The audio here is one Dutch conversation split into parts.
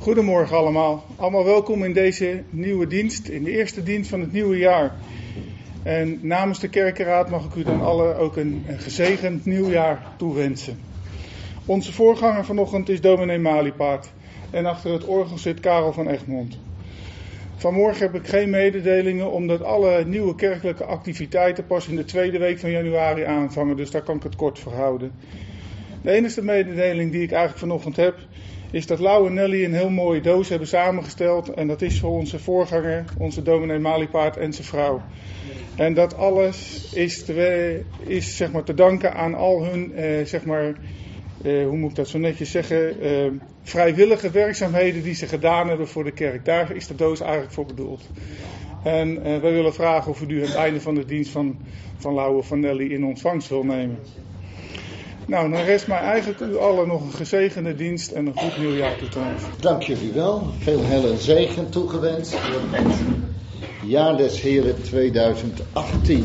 Goedemorgen allemaal. Allemaal welkom in deze nieuwe dienst, in de eerste dienst van het nieuwe jaar. En namens de kerkenraad mag ik u dan allen ook een gezegend nieuwjaar toewensen. Onze voorganger vanochtend is dominee Maliepaard en achter het orgel zit Karel van Egmond. Vanmorgen heb ik geen mededelingen omdat alle nieuwe kerkelijke activiteiten pas in de tweede week van januari aanvangen, dus daar kan ik het kort voor houden. De enige mededeling die ik eigenlijk vanochtend heb, is dat Lau en Nelly een heel mooie doos hebben samengesteld. En dat is voor onze voorganger, onze dominee Maliepaard en zijn vrouw. En dat alles is zeg maar, te danken aan al hun, hoe moet ik dat zo netjes zeggen, vrijwillige werkzaamheden die ze gedaan hebben voor de kerk. Daar is de doos eigenlijk voor bedoeld. En wij willen vragen of u aan het einde van de dienst van Lau of van Nelly in ontvangst wil nemen. Nou, dan rest mij eigenlijk u allen nog een gezegende dienst en een goed nieuwjaar toe te wensen. Dank jullie wel. Veel heil en zegen toegewenst voor het jaar des Heren 2018.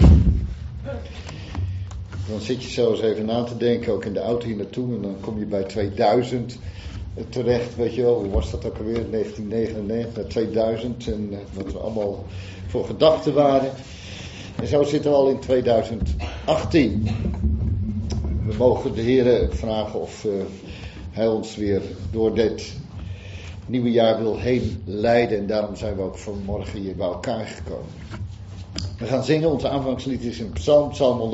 Dan zit je zelfs even na te denken, ook in de auto hier naartoe, en dan kom je bij 2000 terecht. Weet je wel, hoe was dat ook alweer? 1999 naar 2000 en wat we allemaal voor gedachten waren. En zo zitten we al in 2018. We mogen de Heer vragen of Hij ons weer door dit nieuwe jaar wil heen leiden. En daarom zijn we ook vanmorgen hier bij elkaar gekomen. We gaan zingen. Onze aanvangslied is in Psalm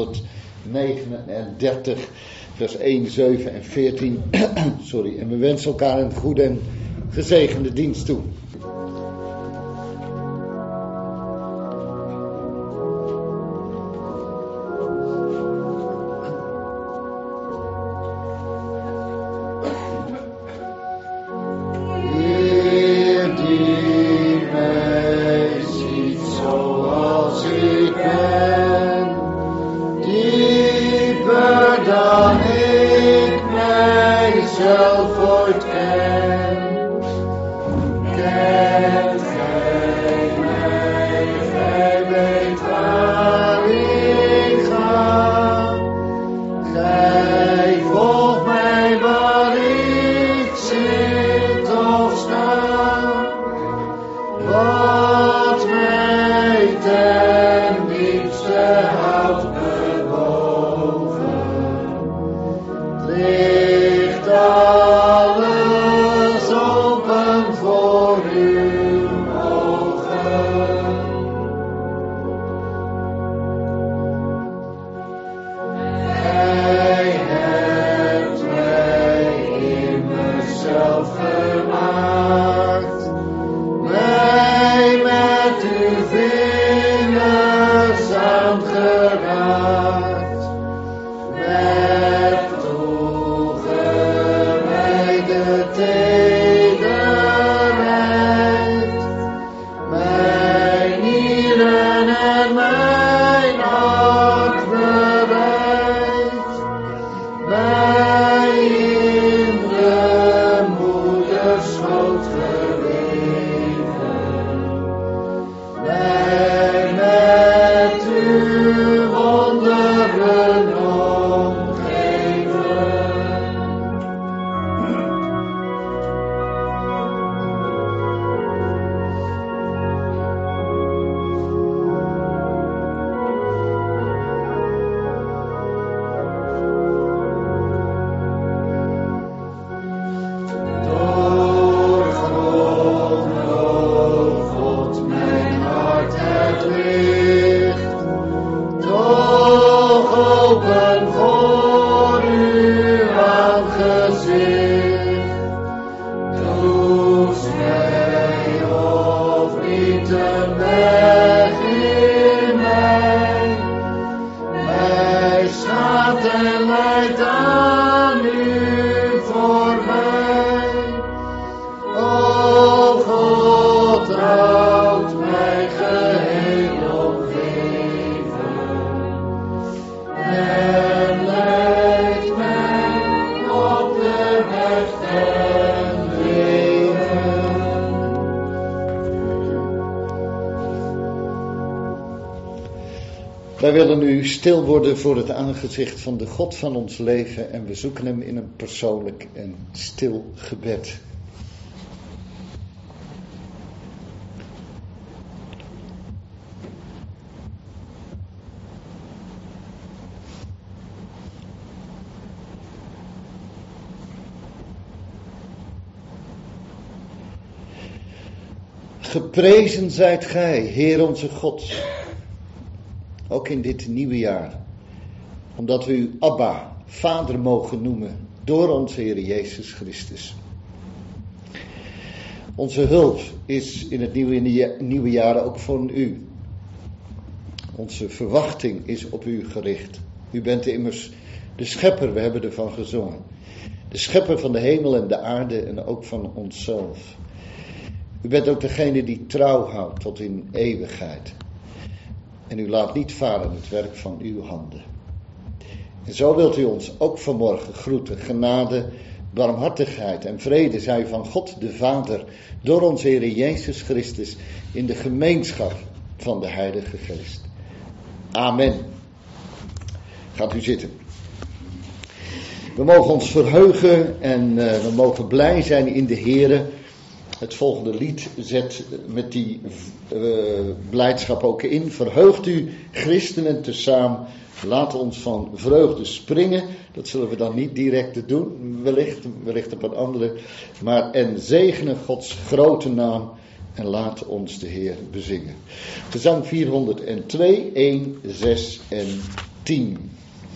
139, vers 1, 7 en 14. En we wensen elkaar een goede en gezegende dienst toe. Wij willen nu stil worden voor het aangezicht van de God van ons leven en we zoeken hem in een persoonlijk en stil gebed. Geprezen zijt gij, Heer onze God, ook in dit nieuwe jaar, omdat we u Abba, Vader mogen noemen, door onze Heer Jezus Christus. Onze hulp is in het nieuwe jaar ook voor u. Onze verwachting is op u gericht. U bent immers de schepper, we hebben ervan gezongen. De schepper van de hemel en de aarde en ook van onszelf. U bent ook degene die trouw houdt tot in eeuwigheid. En u laat niet varen het werk van uw handen. En zo wilt u ons ook vanmorgen groeten. Genade, barmhartigheid en vrede zij van God de Vader door onze Heer Jezus Christus in de gemeenschap van de Heilige Geest. Amen. Gaat u zitten. We mogen ons verheugen en we mogen blij zijn in de Here. Het volgende lied zet met die blijdschap ook in. Verheugt u, christenen tezamen. Laat ons van vreugde springen. Dat zullen we dan niet direct doen. Wellicht op een andere. Maar en zegenen Gods grote naam. En laat ons de Heer bezingen. Gezang 402, 1, 6 en 10.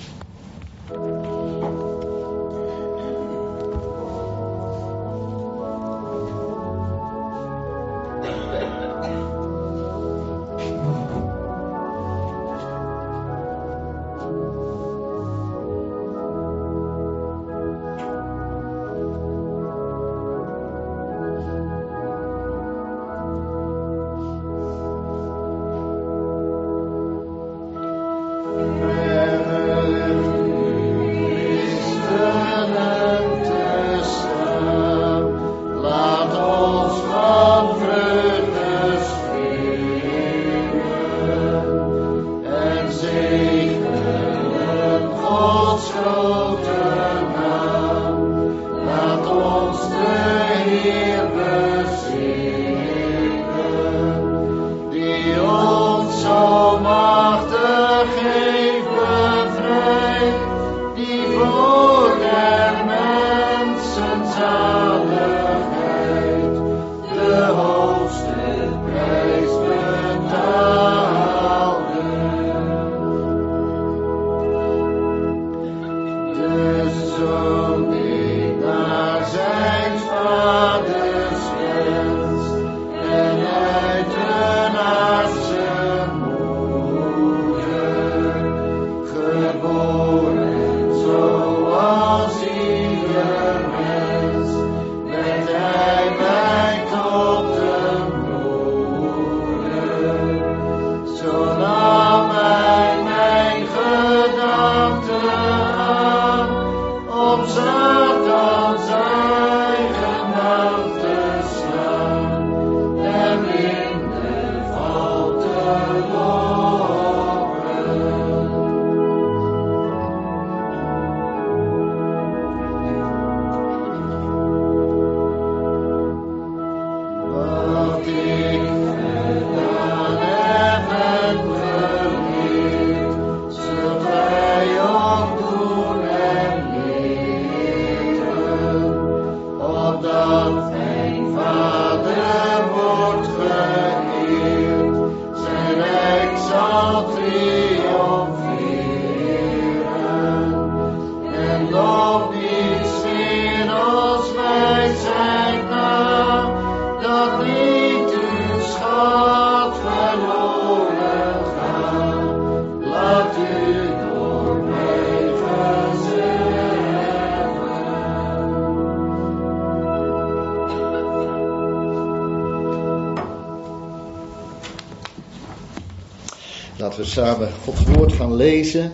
Laten we samen Gods woord gaan lezen.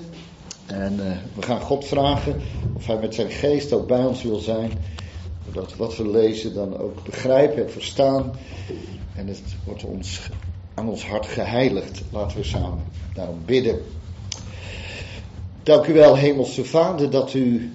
En we gaan God vragen of hij met zijn geest ook bij ons wil zijn. Zodat wat we lezen dan ook begrijpen en verstaan. En het wordt aan ons hart geheiligd. Laten we samen daarom bidden. Dank u wel, Hemelse Vader, dat u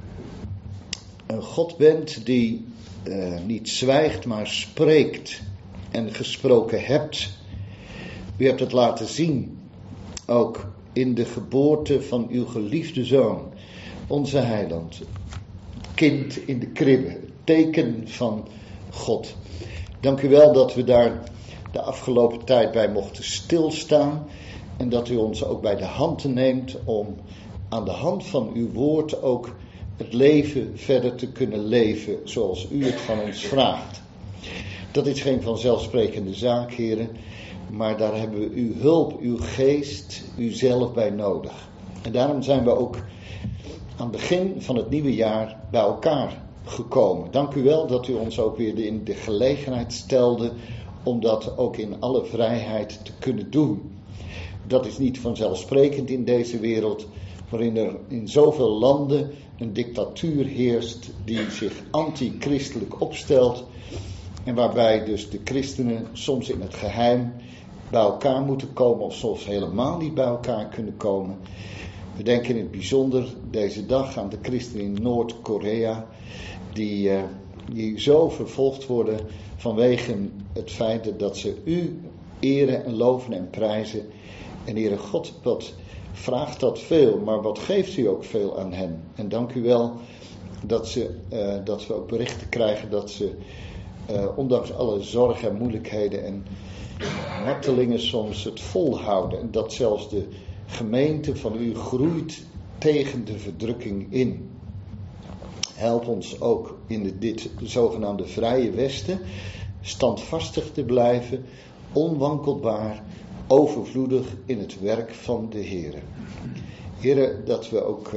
een God bent die niet zwijgt, maar spreekt en gesproken hebt. U hebt het laten zien, ook in de geboorte van uw geliefde Zoon, onze Heiland. Kind in de kribbe, teken van God. Dank u wel dat we daar de afgelopen tijd bij mochten stilstaan. En dat u ons ook bij de hand neemt om aan de hand van uw woord ook het leven verder te kunnen leven zoals u het van ons vraagt. Dat is geen vanzelfsprekende zaak, heren, maar daar hebben we uw hulp, uw geest, uzelf bij nodig. En daarom zijn we ook aan het begin van het nieuwe jaar bij elkaar gekomen. Dank u wel dat u ons ook weer in de gelegenheid stelde om dat ook in alle vrijheid te kunnen doen. Dat is niet vanzelfsprekend in deze wereld, waarin er in zoveel landen een dictatuur heerst die zich antichristelijk opstelt en waarbij dus de christenen soms in het geheim bij elkaar moeten komen of soms helemaal niet bij elkaar kunnen komen. We denken in het bijzonder deze dag aan de christenen in Noord-Korea die zo vervolgd worden vanwege het feit dat ze u eren en loven en prijzen. En Heere God, wat vraagt dat veel, maar wat geeft u ook veel aan hen. En dank u wel dat we ook berichten krijgen dat ze ondanks alle zorgen en moeilijkheden en martelingen soms het volhouden. En dat zelfs de gemeente van u groeit tegen de verdrukking in. Help ons ook in dit zogenaamde vrije Westen standvastig te blijven, onwankelbaar, overvloedig in het werk van de Heere. Heere, dat we ook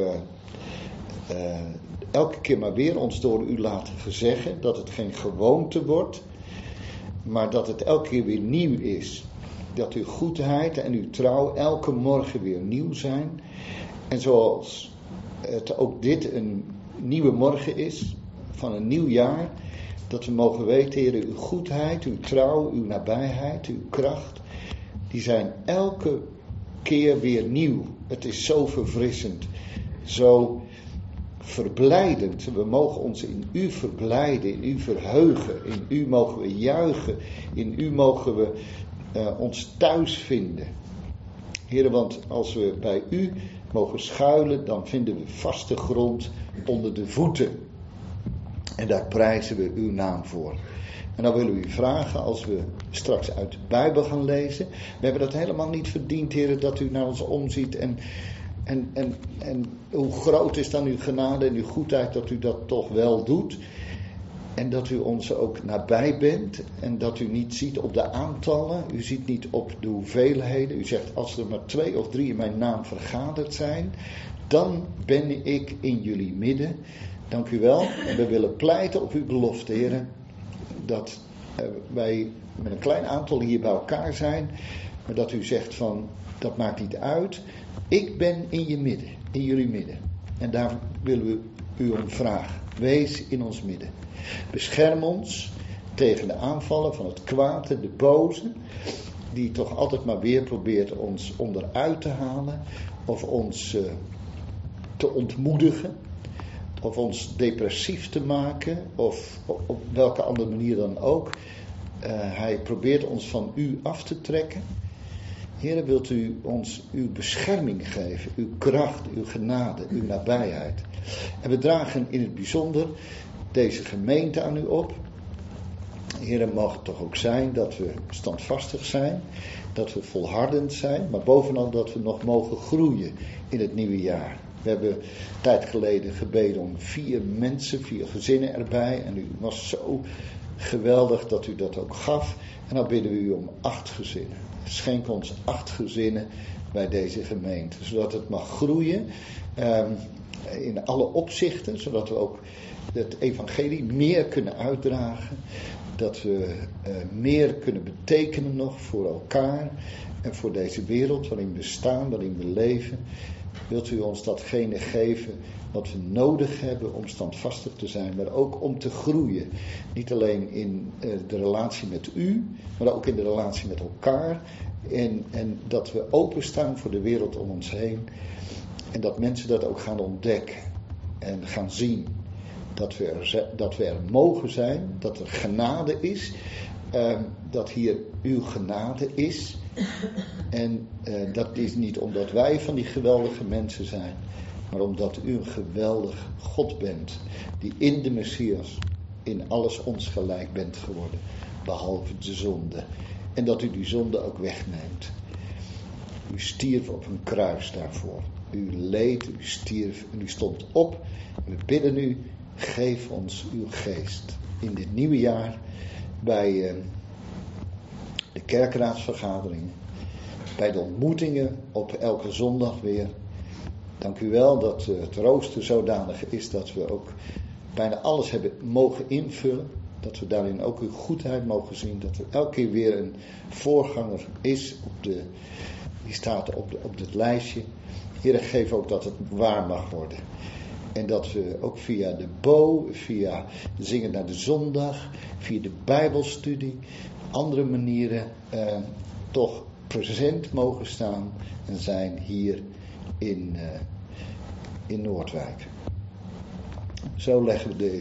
elke keer maar weer ons door u laten gezeggen, dat het geen gewoonte wordt, maar dat het elke keer weer nieuw is. Dat uw goedheid en uw trouw elke morgen weer nieuw zijn. En zoals het ook dit een nieuwe morgen is, van een nieuw jaar, dat we mogen weten, Heer, uw goedheid, uw trouw, uw nabijheid, uw kracht, die zijn elke keer weer nieuw. Het is zo verfrissend, zo verblijdend. We mogen ons in u verblijden, in u verheugen, in u mogen we juichen, in u mogen we ons thuis vinden. Heer, want als we bij u mogen schuilen, dan vinden we vaste grond onder de voeten. En daar prijzen we uw naam voor. En dan willen we u vragen, als we straks uit de Bijbel gaan lezen. We hebben dat helemaal niet verdiend, Heer, dat u naar ons omziet. En hoe groot is dan uw genade en uw goedheid dat u dat toch wel doet. En dat u ons ook nabij bent. En dat u niet ziet op de aantallen. U ziet niet op de hoeveelheden. U zegt, als er maar 2 of 3 in mijn naam vergaderd zijn, dan ben ik in jullie midden. Dank u wel. En we willen pleiten op uw belofte, Heer. Dat wij met een klein aantal hier bij elkaar zijn. Maar dat u zegt van, dat maakt niet uit. Ik ben in je midden, in jullie midden. En daar willen we u om vragen. Wees in ons midden. Bescherm ons tegen de aanvallen van het kwaad en de boze. Die toch altijd maar weer probeert ons onderuit te halen. Of ons te ontmoedigen. Of ons depressief te maken. Of op welke andere manier dan ook. Hij probeert ons van u af te trekken. Heer, wilt u ons uw bescherming geven, uw kracht, uw genade, uw nabijheid. En we dragen in het bijzonder deze gemeente aan u op. Heer, het mag toch ook zijn dat we standvastig zijn, dat we volhardend zijn, maar bovenal dat we nog mogen groeien in het nieuwe jaar. We hebben een tijd geleden gebeden om 4 mensen, 4 gezinnen erbij. En u was zo geweldig dat u dat ook gaf. En dan bidden we u om 8 gezinnen. Schenk ons 8 gezinnen bij deze gemeente. Zodat het mag groeien in alle opzichten. Zodat we ook het evangelie meer kunnen uitdragen. Dat we meer kunnen betekenen nog voor elkaar. En voor deze wereld waarin we staan, waarin we leven. Wilt u ons datgene geven wat we nodig hebben om standvastig te zijn, maar ook om te groeien. Niet alleen in de relatie met u, maar ook in de relatie met elkaar. En dat we openstaan voor de wereld om ons heen. En dat mensen dat ook gaan ontdekken en gaan zien. Dat we er mogen zijn, dat er genade is. Dat hier uw genade is. En dat is niet omdat wij van die geweldige mensen zijn, maar omdat u een geweldig God bent, die in de Messias, in alles ons gelijk bent geworden, behalve de zonde. En dat u die zonde ook wegneemt. U stierf op een kruis daarvoor. U leed, u stierf en u stond op. We bidden u, geef ons uw geest. In dit nieuwe jaar, bij de kerkraadsvergaderingen, bij de ontmoetingen op elke zondag weer. Dank u wel dat het rooster zodanig is dat we ook bijna alles hebben mogen invullen. Dat we daarin ook uw goedheid mogen zien. Dat er elke keer weer een voorganger is. Die staat op het lijstje. Heer, geef ook dat het waar mag worden. En dat we ook via de bo, via zingen naar de zondag, via de bijbelstudie, andere manieren toch present mogen staan en zijn hier in Noordwijk. Zo leggen we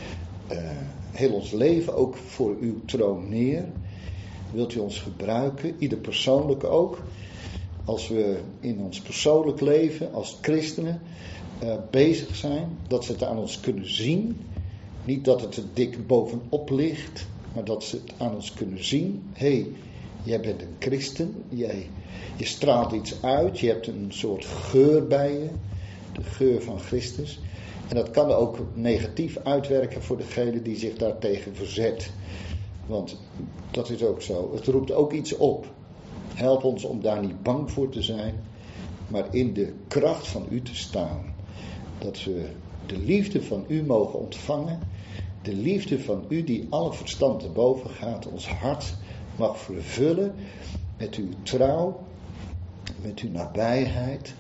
heel ons leven ook voor uw troon neer. Wilt u ons gebruiken, ieder persoonlijk ook, als we in ons persoonlijk leven als christenen bezig zijn, dat ze het aan ons kunnen zien. Niet dat het er dik bovenop ligt, maar dat ze het aan ons kunnen zien. Hé, jij bent een christen, je straalt iets uit, je hebt een soort geur bij je, de geur van Christus. En dat kan ook negatief uitwerken voor degene die zich daartegen verzet. Want dat is ook zo, het roept ook iets op. Help ons om daar niet bang voor te zijn, maar in de kracht van u te staan. Dat we de liefde van u mogen ontvangen. De liefde van u die alle verstand te boven gaat. Ons hart mag vervullen met uw trouw. Met uw nabijheid.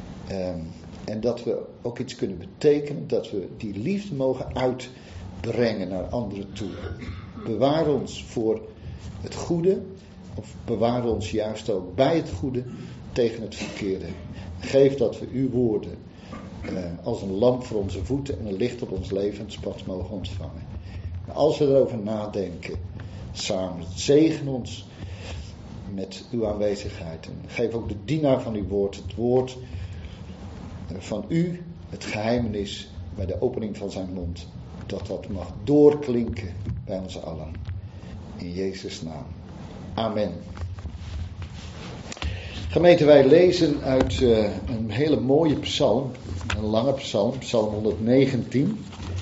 En dat we ook iets kunnen betekenen. Dat we die liefde mogen uitbrengen naar anderen toe. Bewaar ons voor het goede. Of bewaar ons juist ook bij het goede tegen het verkeerde. Geef dat we uw woorden als een lamp voor onze voeten en een licht op ons levenspad mogen ontvangen. Maar als we erover nadenken, samen, zegen ons met uw aanwezigheid. En geef ook de dienaar van uw woord, het woord van u, het geheimenis bij de opening van zijn mond. Dat mag doorklinken bij ons allen. In Jezus' naam. Amen. Gemeente, wij lezen uit een hele mooie psalm, een lange psalm, psalm 119.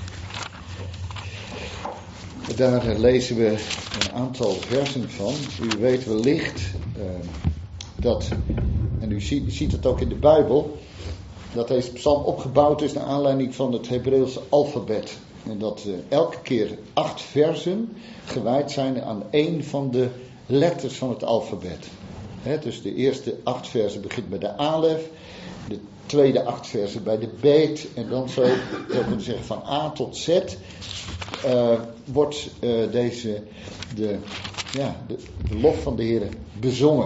Daar lezen we een aantal versen van. U weet wellicht dat, en u ziet het ook in de Bijbel, dat deze psalm opgebouwd is naar aanleiding van het Hebreeuwse alfabet. En dat elke keer 8 versen gewijd zijn aan één van de letters van het alfabet. Dus de eerste 8 versen begint met de alef, de tweede 8 versen bij de beet, en dan zo, we kunnen zeggen van A tot Z, wordt de lof van de Heer bezongen.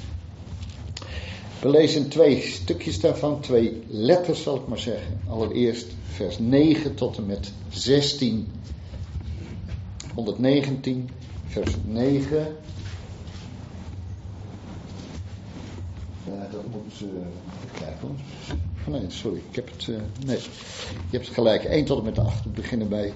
We lezen 2 stukjes daarvan, 2 letters zal ik maar zeggen. Allereerst vers 9 tot en met 16. 119, vers 9. Dat moet kijken. Nee, sorry, ik heb het. Nee, je hebt het gelijk. 1 tot en met 8. We beginnen bij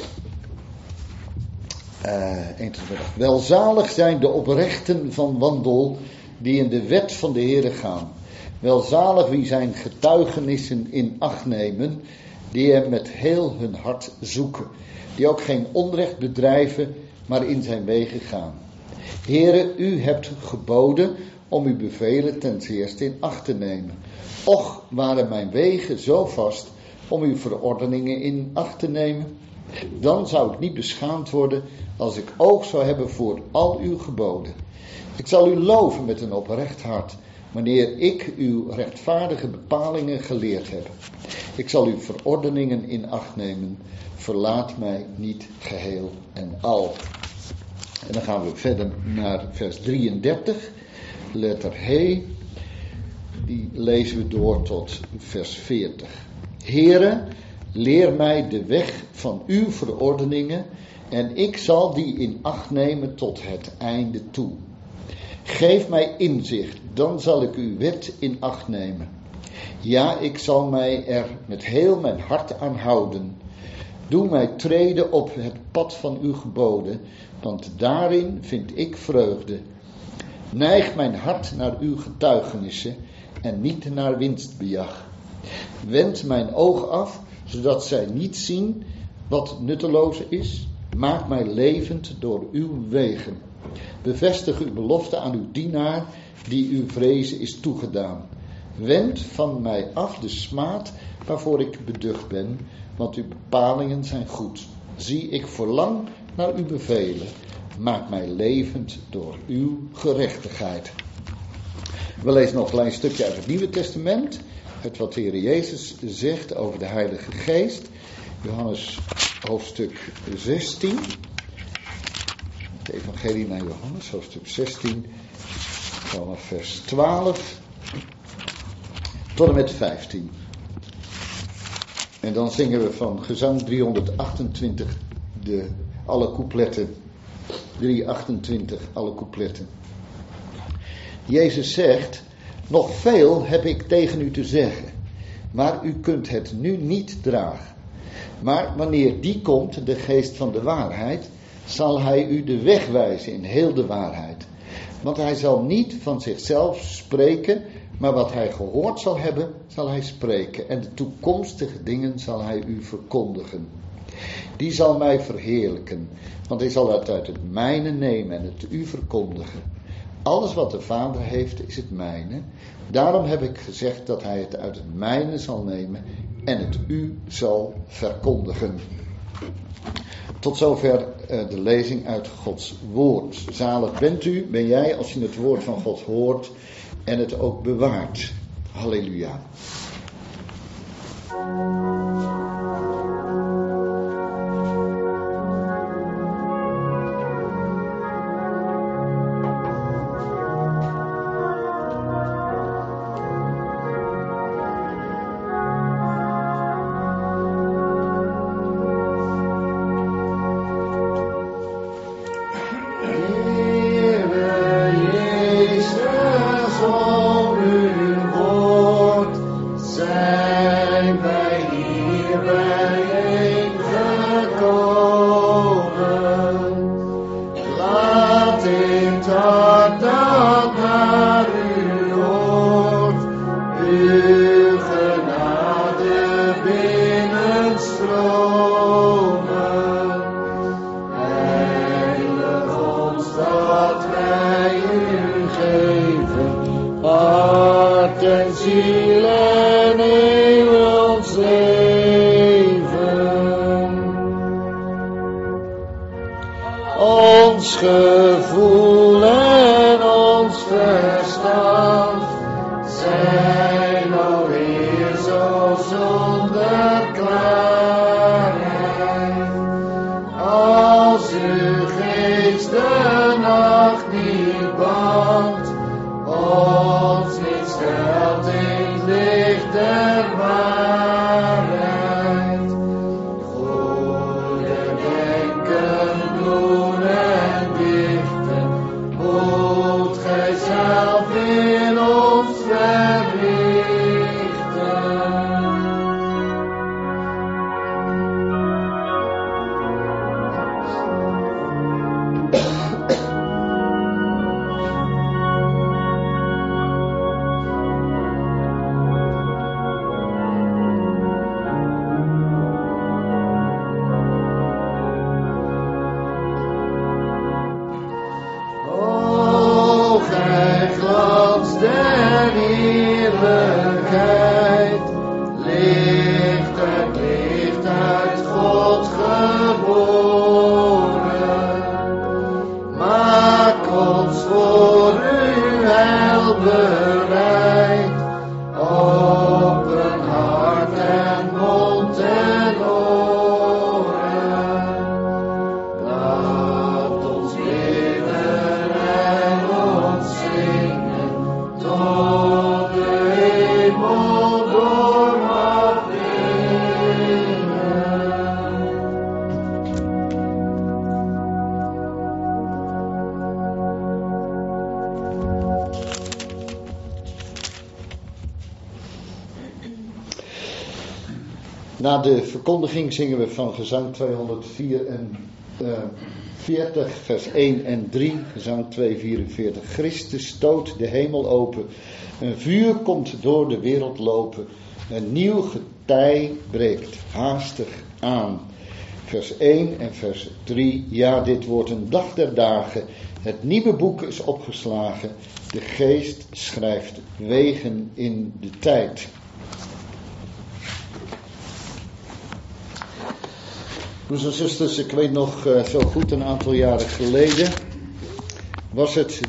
1 tot en met 8. Welzalig zijn de oprechten van wandel, die in de wet van de Heere gaan. Welzalig wie zijn getuigenissen in acht nemen, die hem met heel hun hart zoeken. Die ook geen onrecht bedrijven, maar in zijn wegen gaan. Heere, u hebt geboden om uw bevelen ten eerste in acht te nemen. Och, waren mijn wegen zo vast om uw verordeningen in acht te nemen. Dan zou ik niet beschaamd worden als ik oog zou hebben voor al uw geboden. Ik zal u loven met een oprecht hart, wanneer ik uw rechtvaardige bepalingen geleerd heb. Ik zal uw verordeningen in acht nemen. Verlaat mij niet geheel en al. En dan gaan we verder naar vers 33. Letter H. Die lezen we door tot vers 40. Heere, leer mij de weg van uw verordeningen, en ik zal die in acht nemen tot het einde toe. Geef mij inzicht, dan zal ik uw wet in acht nemen. Ja, ik zal mij er met heel mijn hart aan houden. Doe mij treden op het pad van uw geboden, want daarin vind ik vreugde. Neig mijn hart naar uw getuigenissen en niet naar winstbejag. Wend mijn oog af, zodat zij niet zien wat nutteloos is. Maak mij levend door uw wegen. Bevestig uw belofte aan uw dienaar, die uw vrezen is toegedaan. Wend van mij af de smaad waarvoor ik beducht ben, want uw bepalingen zijn goed. Zie, ik verlang naar uw bevelen. Maak mij levend door uw gerechtigheid. We lezen nog een klein stukje uit het Nieuwe Testament. Het wat de Heer Jezus zegt over de Heilige Geest. Johannes hoofdstuk 16. Het evangelie naar Johannes hoofdstuk 16. Vanaf vers 12 tot en met 15. En dan zingen we van gezang 328 alle coupletten. 328 alle coupletten. Jezus zegt: nog veel heb ik tegen u te zeggen, maar u kunt het nu niet dragen. Maar wanneer die komt, de geest van de waarheid, zal hij u de weg wijzen in heel de waarheid. Want hij zal niet van zichzelf spreken, maar wat hij gehoord zal hebben, zal hij spreken. En de toekomstige dingen zal hij u verkondigen. Die zal mij verheerlijken, want hij zal het uit het mijne nemen en het u verkondigen. Alles wat de Vader heeft, is het mijne. Daarom heb ik gezegd dat hij het uit het mijne zal nemen en het u zal verkondigen. Tot zover de lezing uit Gods woord. Zalig ben jij als je het woord van God hoort en het ook bewaart. Halleluja. Na de verkondiging zingen we van gezang 244, vers 1 en 3, gezang 244. Christus stoot de hemel open, een vuur komt door de wereld lopen, een nieuw getij breekt haastig aan. Vers 1 en vers 3, ja, dit wordt een dag der dagen, het nieuwe boek is opgeslagen, de geest schrijft wegen in de tijd. Broers en zusters, ik weet nog zo goed een aantal jaren geleden was het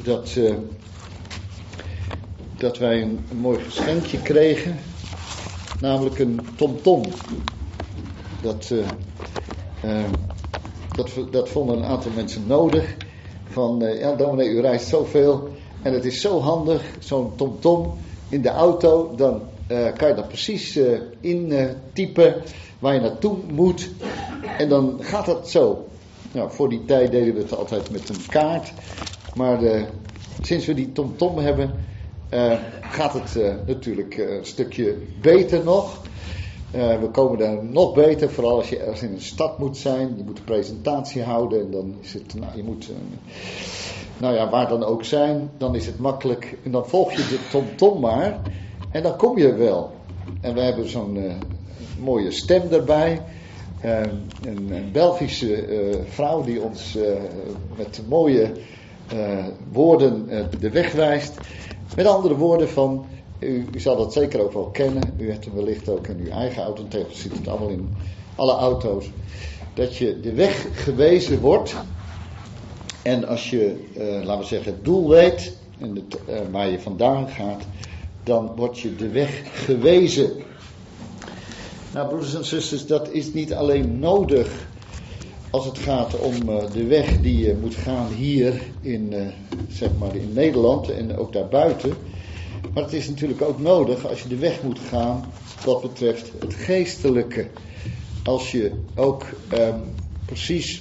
dat wij een mooi geschenkje kregen, namelijk een TomTom. Dat vonden een aantal mensen nodig. Van, ja dominee, u reist zoveel en het is zo handig, zo'n TomTom in de auto, dan kan je dat precies intypen waar je naartoe moet en dan gaat dat zo. Nou, voor die tijd deden we het altijd met een kaart, maar sinds we die TomTom hebben gaat het natuurlijk een stukje beter nog. We komen daar nog beter, vooral als je ergens in een stad moet zijn. Je moet een presentatie houden en dan is het, je moet, waar dan ook zijn. Dan is het makkelijk en dan volg je de TomTom maar en dan kom je wel. En we hebben zo'n mooie stem erbij. Een Belgische vrouw die ons met mooie woorden de weg wijst. Met andere woorden van... U zal dat zeker ook wel kennen. U hebt hem wellicht ook in uw eigen auto. Tegenwoordig ziet het allemaal in alle auto's. Dat je de weg gewezen wordt. En als je, laten we zeggen, het doel weet. En waar je vandaan gaat. Dan word je de weg gewezen. Nou, broeders en zusters, dat is niet alleen nodig. Als het gaat om de weg die je moet gaan hier in Nederland. En ook daarbuiten. Maar het is natuurlijk ook nodig als je de weg moet gaan wat betreft het geestelijke. Als je ook precies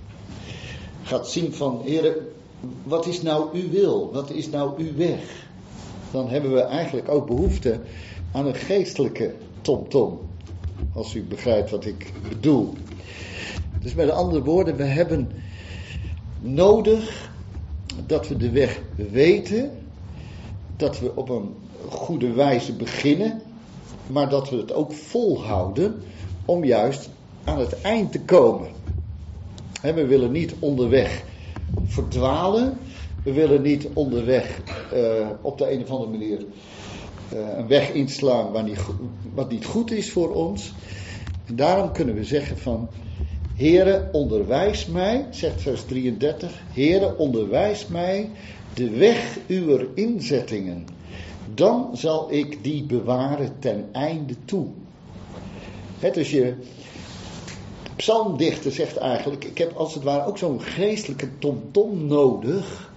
gaat zien van, Heere, wat is nou uw wil? Wat is nou uw weg? Dan hebben we eigenlijk ook behoefte aan een geestelijke TomTom. Als u begrijpt wat ik bedoel. Dus met andere woorden, we hebben nodig dat we de weg weten. Dat we op een goede wijze beginnen, maar dat we het ook volhouden om juist aan het eind te komen. We willen niet onderweg verdwalen, we willen niet onderweg op de een of andere manier een weg inslaan wat niet goed is voor ons. En daarom kunnen we zeggen van, Heere, onderwijs mij, zegt vers 33, Heere, onderwijs mij de weg uwer inzettingen, dan zal ik die bewaren ten einde toe. Dus je psalmdichter zegt eigenlijk, ik heb als het ware ook zo'n geestelijke TomTom nodig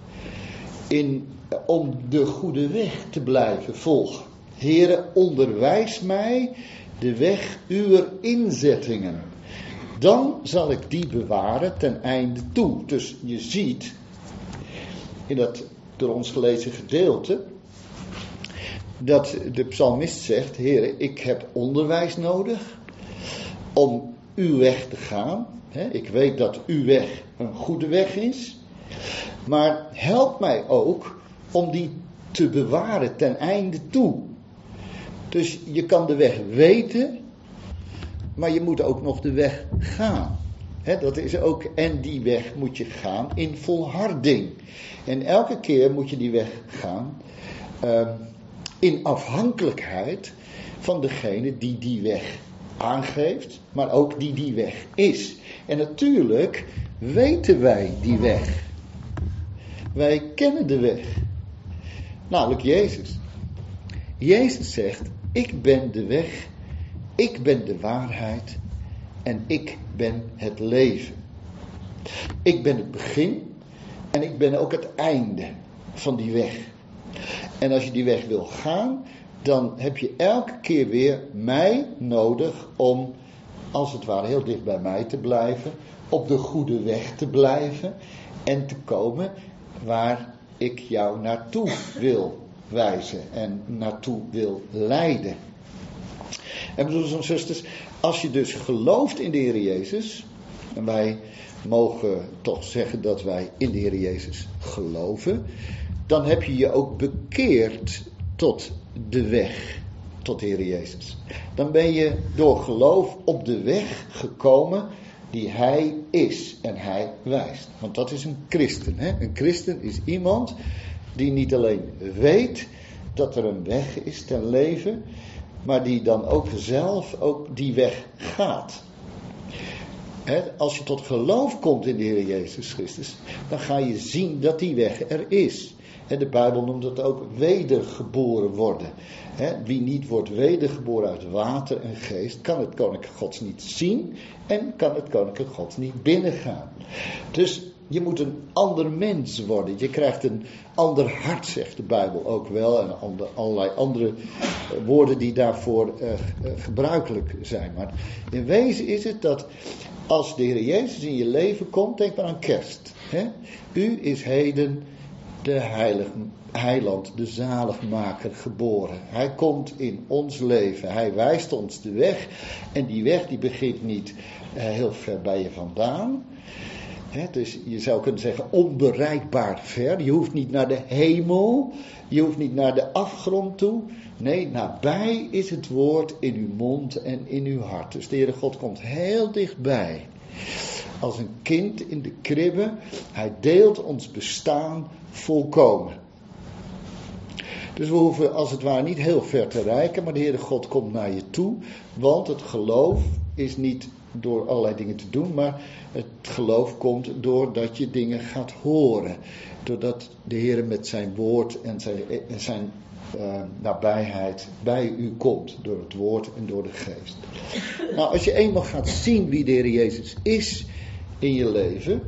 om de goede weg te blijven volgen. Heere, onderwijs mij de weg uwer inzettingen, dan zal ik die bewaren ten einde toe. Dus je ziet in dat door ons gelezen gedeelte, dat de psalmist zegt, Heere, ik heb onderwijs nodig om uw weg te gaan. Ik weet dat uw weg een goede weg is, maar help mij ook om die te bewaren ten einde toe. Dus je kan de weg weten, maar je moet ook nog de weg gaan. Dat is ook, en die weg moet je gaan in volharding. En elke keer moet je die weg gaan in afhankelijkheid van degene die die weg aangeeft, maar ook die weg is. En natuurlijk weten wij die weg. Wij kennen de weg. Namelijk Jezus. Jezus zegt, ik ben de weg, ik ben de waarheid en ik ben het leven. Ik ben het begin en ik ben ook het einde van die weg. En als je die weg wil gaan, dan heb je elke keer weer mij nodig om, als het ware, heel dicht bij mij te blijven, op de goede weg te blijven en te komen waar ik jou naartoe wil wijzen en naartoe wil leiden. En broeders en zusters, als je dus gelooft in de Heer Jezus, en wij mogen toch zeggen dat wij in de Heer Jezus geloven, dan heb je je ook bekeerd tot de weg, tot de Heer Jezus. Dan ben je door geloof op de weg gekomen die Hij is en Hij wijst. Want dat is een christen. Hè? Een christen is iemand die niet alleen weet dat er een weg is ten leven, maar die dan ook zelf ook die weg gaat. Als je tot geloof komt in de Heer Jezus Christus, dan ga je zien dat die weg er is. De Bijbel noemt het ook wedergeboren worden. Wie niet wordt wedergeboren uit water en geest, kan het koninkrijk Gods niet zien en kan het koninkrijk Gods niet binnengaan. Dus je moet een ander mens worden. Je krijgt een ander hart, zegt de Bijbel ook wel. En allerlei andere woorden die daarvoor gebruikelijk zijn. Maar in wezen is het dat als de Heer Jezus in je leven komt, denk maar aan kerst. U is heden de heiland, de zaligmaker geboren. Hij komt in ons leven. Hij wijst ons de weg. En die weg die begint niet heel ver bij je vandaan. Dus je zou kunnen zeggen onbereikbaar ver. Je hoeft niet naar de hemel. Je hoeft niet naar de afgrond toe. Nee, nabij is het woord in uw mond en in uw hart. Dus de Heere God komt heel dichtbij. Als een kind in de kribbe. Hij deelt ons bestaan volkomen. Dus we hoeven als het ware niet heel ver te reiken. Maar de Heere God komt naar je toe. Want het geloof is niet door allerlei dingen te doen. Maar het geloof komt doordat je dingen gaat horen. Doordat de Heere met zijn woord en zijn nabijheid bij u komt. Door het woord en door de geest. Nou, als je eenmaal gaat zien wie de Heer Jezus is in je leven.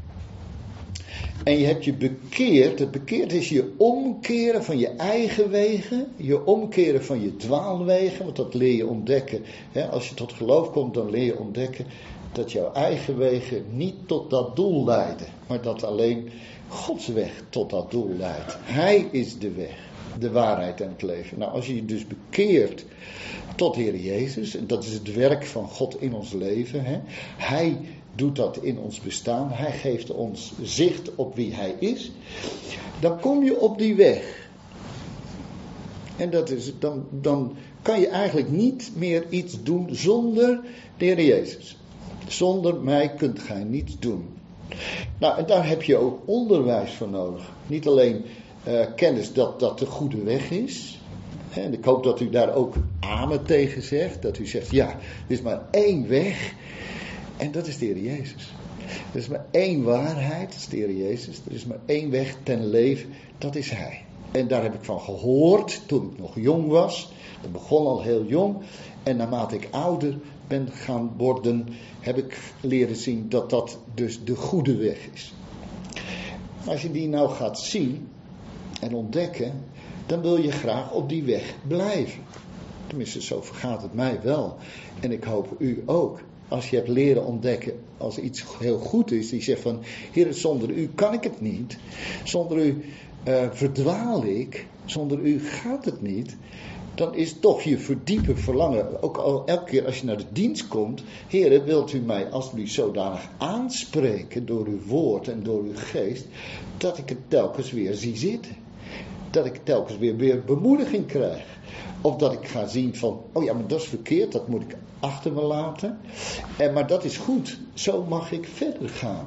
En je hebt je bekeerd. Het bekeerd is je omkeren van je eigen wegen. Je omkeren van je dwaalwegen. Want dat leer je ontdekken. Als je tot geloof komt, dan leer je ontdekken dat jouw eigen wegen niet tot dat doel leiden. Maar dat alleen Gods weg tot dat doel leidt. Hij is de weg, de waarheid en het leven. Nou, als je je dus bekeert tot Heer Jezus. En dat is het werk van God in ons leven. Hij doet dat in ons bestaan. Hij geeft ons zicht op wie Hij is. Dan kom je op die weg. En dat is, dan kan je eigenlijk niet meer iets doen zonder de Heer Jezus. Zonder mij kunt gij niets doen. Nou, en daar heb je ook onderwijs voor nodig. Niet alleen kennis dat dat de goede weg is. En ik hoop dat u daar ook amen tegen zegt. Dat u zegt, ja, er is maar één weg. En dat is de Heer Jezus. Er is maar één waarheid, dat is de Heer Jezus. Er is maar één weg ten leven, dat is Hij. En daar heb ik van gehoord toen ik nog jong was. Dat begon al heel jong. En naarmate ik ouder ben gaan worden, heb ik leren zien dat dat dus de goede weg is. Als je die nou gaat zien en ontdekken, dan wil je graag op die weg blijven. Tenminste, zo vergaat het mij wel. En ik hoop u ook. Als je hebt leren ontdekken, als iets heel goed is, die zegt van, Heer, zonder u kan ik het niet. Zonder u verdwaal ik. Zonder u gaat het niet. Dan is toch je verdiepen verlangen, ook al elke keer als je naar de dienst komt, Heer, wilt u mij alsjeblieft zodanig aanspreken door uw woord en door uw geest, dat ik het telkens weer zie zitten. Dat ik telkens weer bemoediging krijg. Of dat ik ga zien van, oh ja, maar dat is verkeerd, dat moet ik achter me laten. Maar dat is goed, zo mag ik verder gaan.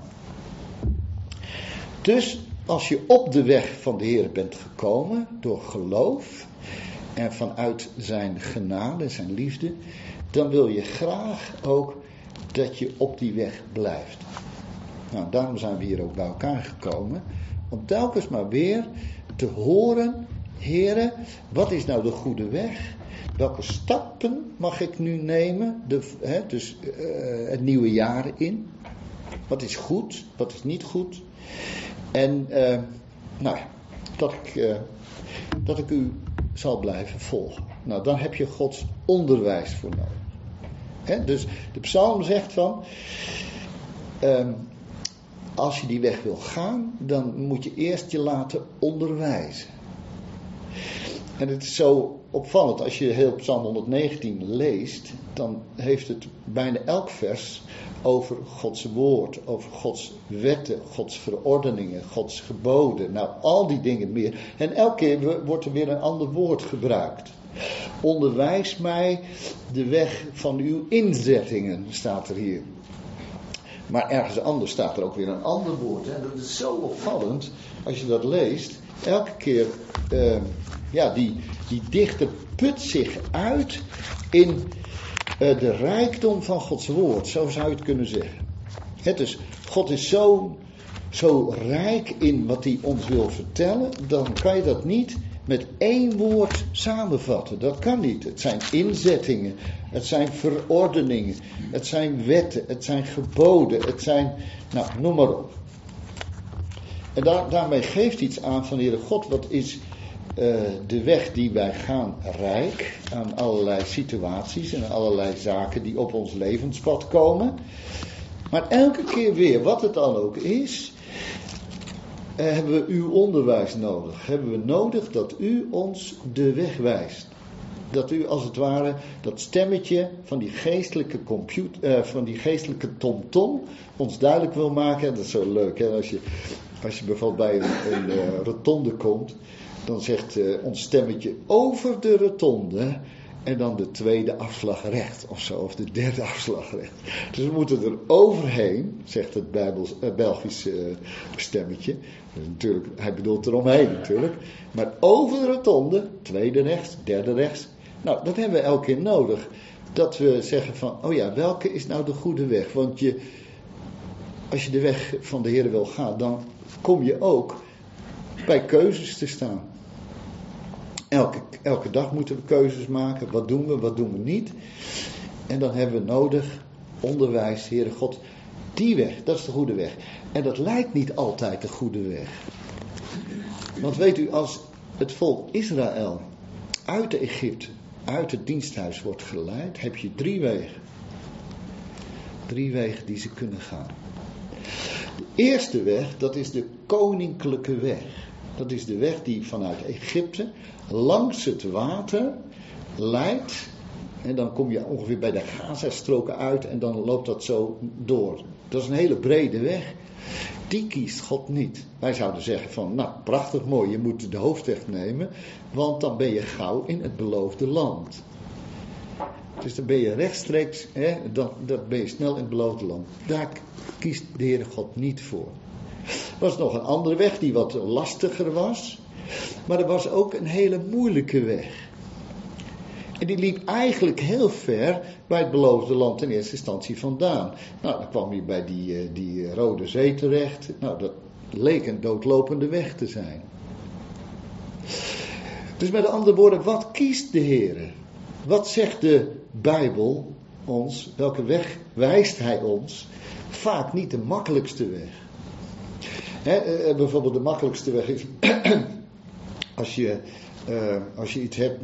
Dus als je op de weg van de Heer bent gekomen, door geloof en vanuit zijn genade, zijn liefde, dan wil je graag ook dat je op die weg blijft. Nou, daarom zijn we hier ook bij elkaar gekomen, om telkens maar weer te horen, Heere, wat is nou de goede weg? Welke stappen mag ik nu nemen? Het nieuwe jaar in. Wat is goed? Wat is niet goed? En dat ik u zal blijven volgen. Nou, dan heb je Gods onderwijs voor nodig. Dus de psalm zegt van, als je die weg wil gaan, dan moet je eerst je laten onderwijzen. En het is zo opvallend, als je heel Psalm 119 leest, dan heeft het bijna elk vers over Gods woord, over Gods wetten, Gods verordeningen, Gods geboden. Nou, al die dingen meer. En elke keer wordt er weer een ander woord gebruikt. Onderwijs mij de weg van uw inzettingen, staat er hier. Maar ergens anders staat er ook weer een ander woord. En dat is zo opvallend, als je dat leest. Elke keer, die dichter put zich uit in de rijkdom van Gods woord. Zo zou je het kunnen zeggen. Dus God is zo rijk in wat hij ons wil vertellen. Dan kan je dat niet met één woord samenvatten. Dat kan niet. Het zijn inzettingen. Het zijn verordeningen. Het zijn wetten. Het zijn geboden. Het zijn, noem maar op. En daarmee geeft iets aan van Heere God. Wat is de weg die wij gaan rijk aan allerlei situaties en allerlei zaken die op ons levenspad komen. Maar elke keer weer, wat het dan ook is, hebben we uw onderwijs nodig. Hebben we nodig dat u ons de weg wijst. Dat u als het ware dat stemmetje van die geestelijke van die geestelijke tomtom ons duidelijk wil maken. Dat is zo leuk, hè? Als je bijvoorbeeld bij een rotonde komt, dan zegt ons stemmetje over de rotonde en dan de tweede afslag recht of zo, of de derde afslag recht. Dus we moeten er overheen, zegt het Belgische stemmetje. Dus natuurlijk, hij bedoelt eromheen natuurlijk. Maar over de rotonde, tweede rechts, derde rechts. Nou, dat hebben we elke keer nodig. Dat we zeggen van, welke is nou de goede weg? Want als je de weg van de Heer wil gaan, dan kom je ook bij keuzes te staan. Elke dag moeten we keuzes maken. Wat doen we, wat doen we niet? En dan hebben we nodig onderwijs, Heere God. Die weg, dat is de goede weg. En dat lijkt niet altijd de goede weg. Want weet u, als het volk Israël uit de Egypte, uit het diensthuis wordt geleid, heb je 3 wegen. 3 wegen die ze kunnen gaan. De eerste weg, dat is de koninklijke weg. Dat is de weg die vanuit Egypte langs het water leidt. En dan kom je ongeveer bij de Gazastroken uit en dan loopt dat zo door. Dat is een hele brede weg. Die kiest God niet. Wij zouden zeggen van, prachtig mooi, je moet de hoofdweg nemen, want dan ben je gauw in het beloofde land. Dus dan ben je rechtstreeks, dan ben je snel in het beloofde land. Daar kiest de Heere God niet voor. Er was nog een andere weg die wat lastiger was. Maar er was ook een hele moeilijke weg. En die liep eigenlijk heel ver bij het beloofde land in eerste instantie vandaan. Nou, dan kwam je bij die Rode Zee terecht. Nou, dat leek een doodlopende weg te zijn. Dus met andere woorden, wat kiest de Heer? Wat zegt de Bijbel ons? Welke weg wijst hij ons? Vaak niet de makkelijkste weg. Bijvoorbeeld de makkelijkste weg is als je iets hebt,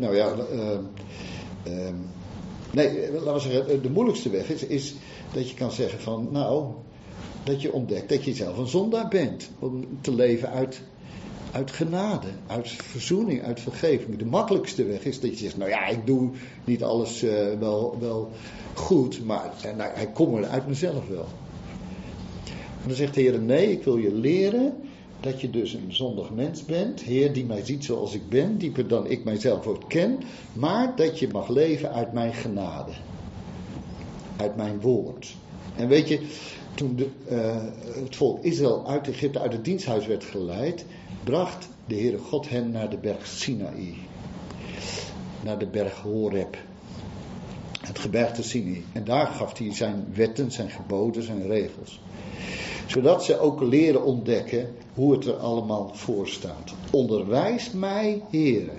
laten we zeggen, de moeilijkste weg is dat je kan zeggen van, dat je ontdekt dat je zelf een zondaar bent. Om te leven uit genade, uit verzoening, uit vergeving. De makkelijkste weg is dat je zegt, ik doe niet alles wel goed, maar ik kom er uit mezelf wel. En dan zegt de Heer, nee, ik wil je leren dat je dus een zondig mens bent. Heer, die mij ziet zoals ik ben, dieper dan ik mijzelf ook ken. Maar dat je mag leven uit mijn genade. Uit mijn woord. En weet je, toen het volk Israël uit Egypte, uit het diensthuis werd geleid, bracht de Heere God hen naar de berg Sinaï. Naar de berg Horeb. Het gebergte Sinaï. En daar gaf hij zijn wetten, zijn geboden, zijn regels. Zodat ze ook leren ontdekken hoe het er allemaal voor staat. Onderwijs mij, Heere.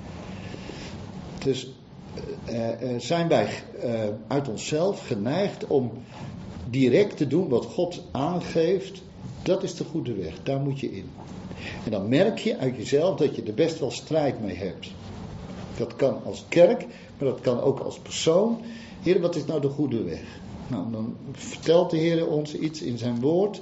Dus zijn wij uit onszelf geneigd om direct te doen wat God aangeeft. Dat is de goede weg, daar moet je in. En dan merk je uit jezelf dat je er best wel strijd mee hebt. Dat kan als kerk, maar dat kan ook als persoon. Heer, wat is nou de goede weg? Nou, dan vertelt de Heer ons iets in zijn woord.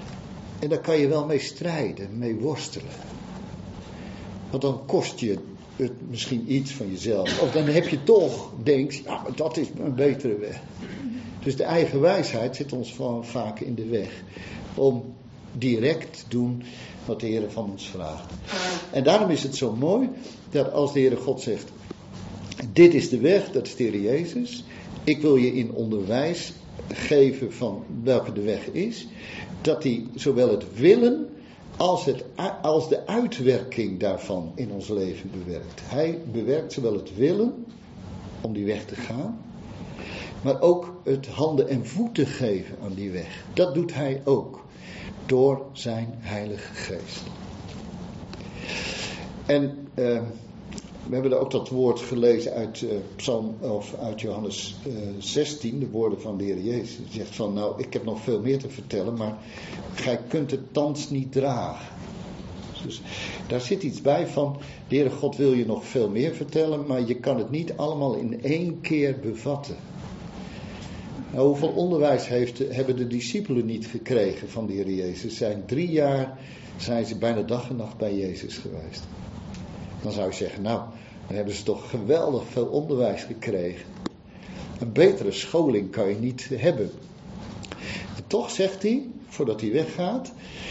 En daar kan je wel mee strijden, mee worstelen. Want dan kost je het misschien iets van jezelf. Of dan heb je toch, denkt, ja, maar dat is een betere weg. Dus de eigen wijsheid zit ons vaak in de weg. Om direct te doen wat de Heer van ons vraagt. En daarom is het zo mooi dat als de Heere God zegt, dit is de weg, dat is de Heer Jezus. Ik wil je in onderwijs geven van welke de weg is. Dat hij zowel het willen als de uitwerking daarvan in ons leven bewerkt. Hij bewerkt zowel het willen om die weg te gaan, maar ook het handen en voeten geven aan die weg. Dat doet hij ook door zijn Heilige Geest. En we hebben er ook dat woord gelezen uit uit Johannes 16, de woorden van de Heer Jezus. Hij zegt van, nou, ik heb nog veel meer te vertellen, maar gij kunt het thans niet dragen. Dus daar zit iets bij van, de Heere God wil je nog veel meer vertellen, maar je kan het niet allemaal in één keer bevatten. Nou, hoeveel onderwijs hebben de discipelen niet gekregen van de Heer Jezus? 3 jaar zijn ze bijna dag en nacht bij Jezus geweest. Dan zou je zeggen, nou, dan hebben ze toch geweldig veel onderwijs gekregen. Een betere scholing kan je niet hebben. En toch zegt hij, voordat hij weggaat,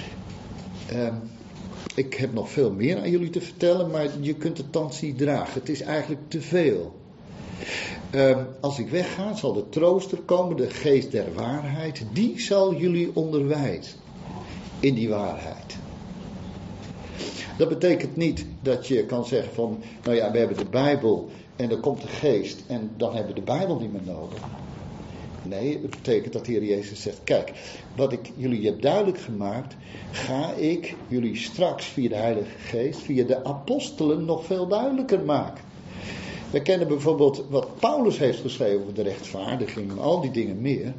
ik heb nog veel meer aan jullie te vertellen, maar je kunt het thans niet dragen. Het is eigenlijk te veel. Als ik wegga, zal de trooster komen, de geest der waarheid, die zal jullie onderwijzen in die waarheid. Dat betekent niet dat je kan zeggen van, nou ja, we hebben de Bijbel en dan komt de geest en dan hebben we de Bijbel niet meer nodig. Nee, het betekent dat de Heer Jezus zegt, kijk, wat ik jullie heb duidelijk gemaakt, ga ik jullie straks via de Heilige Geest, via de apostelen nog veel duidelijker maken. We kennen bijvoorbeeld wat Paulus heeft geschreven over de rechtvaardiging en al die dingen meer.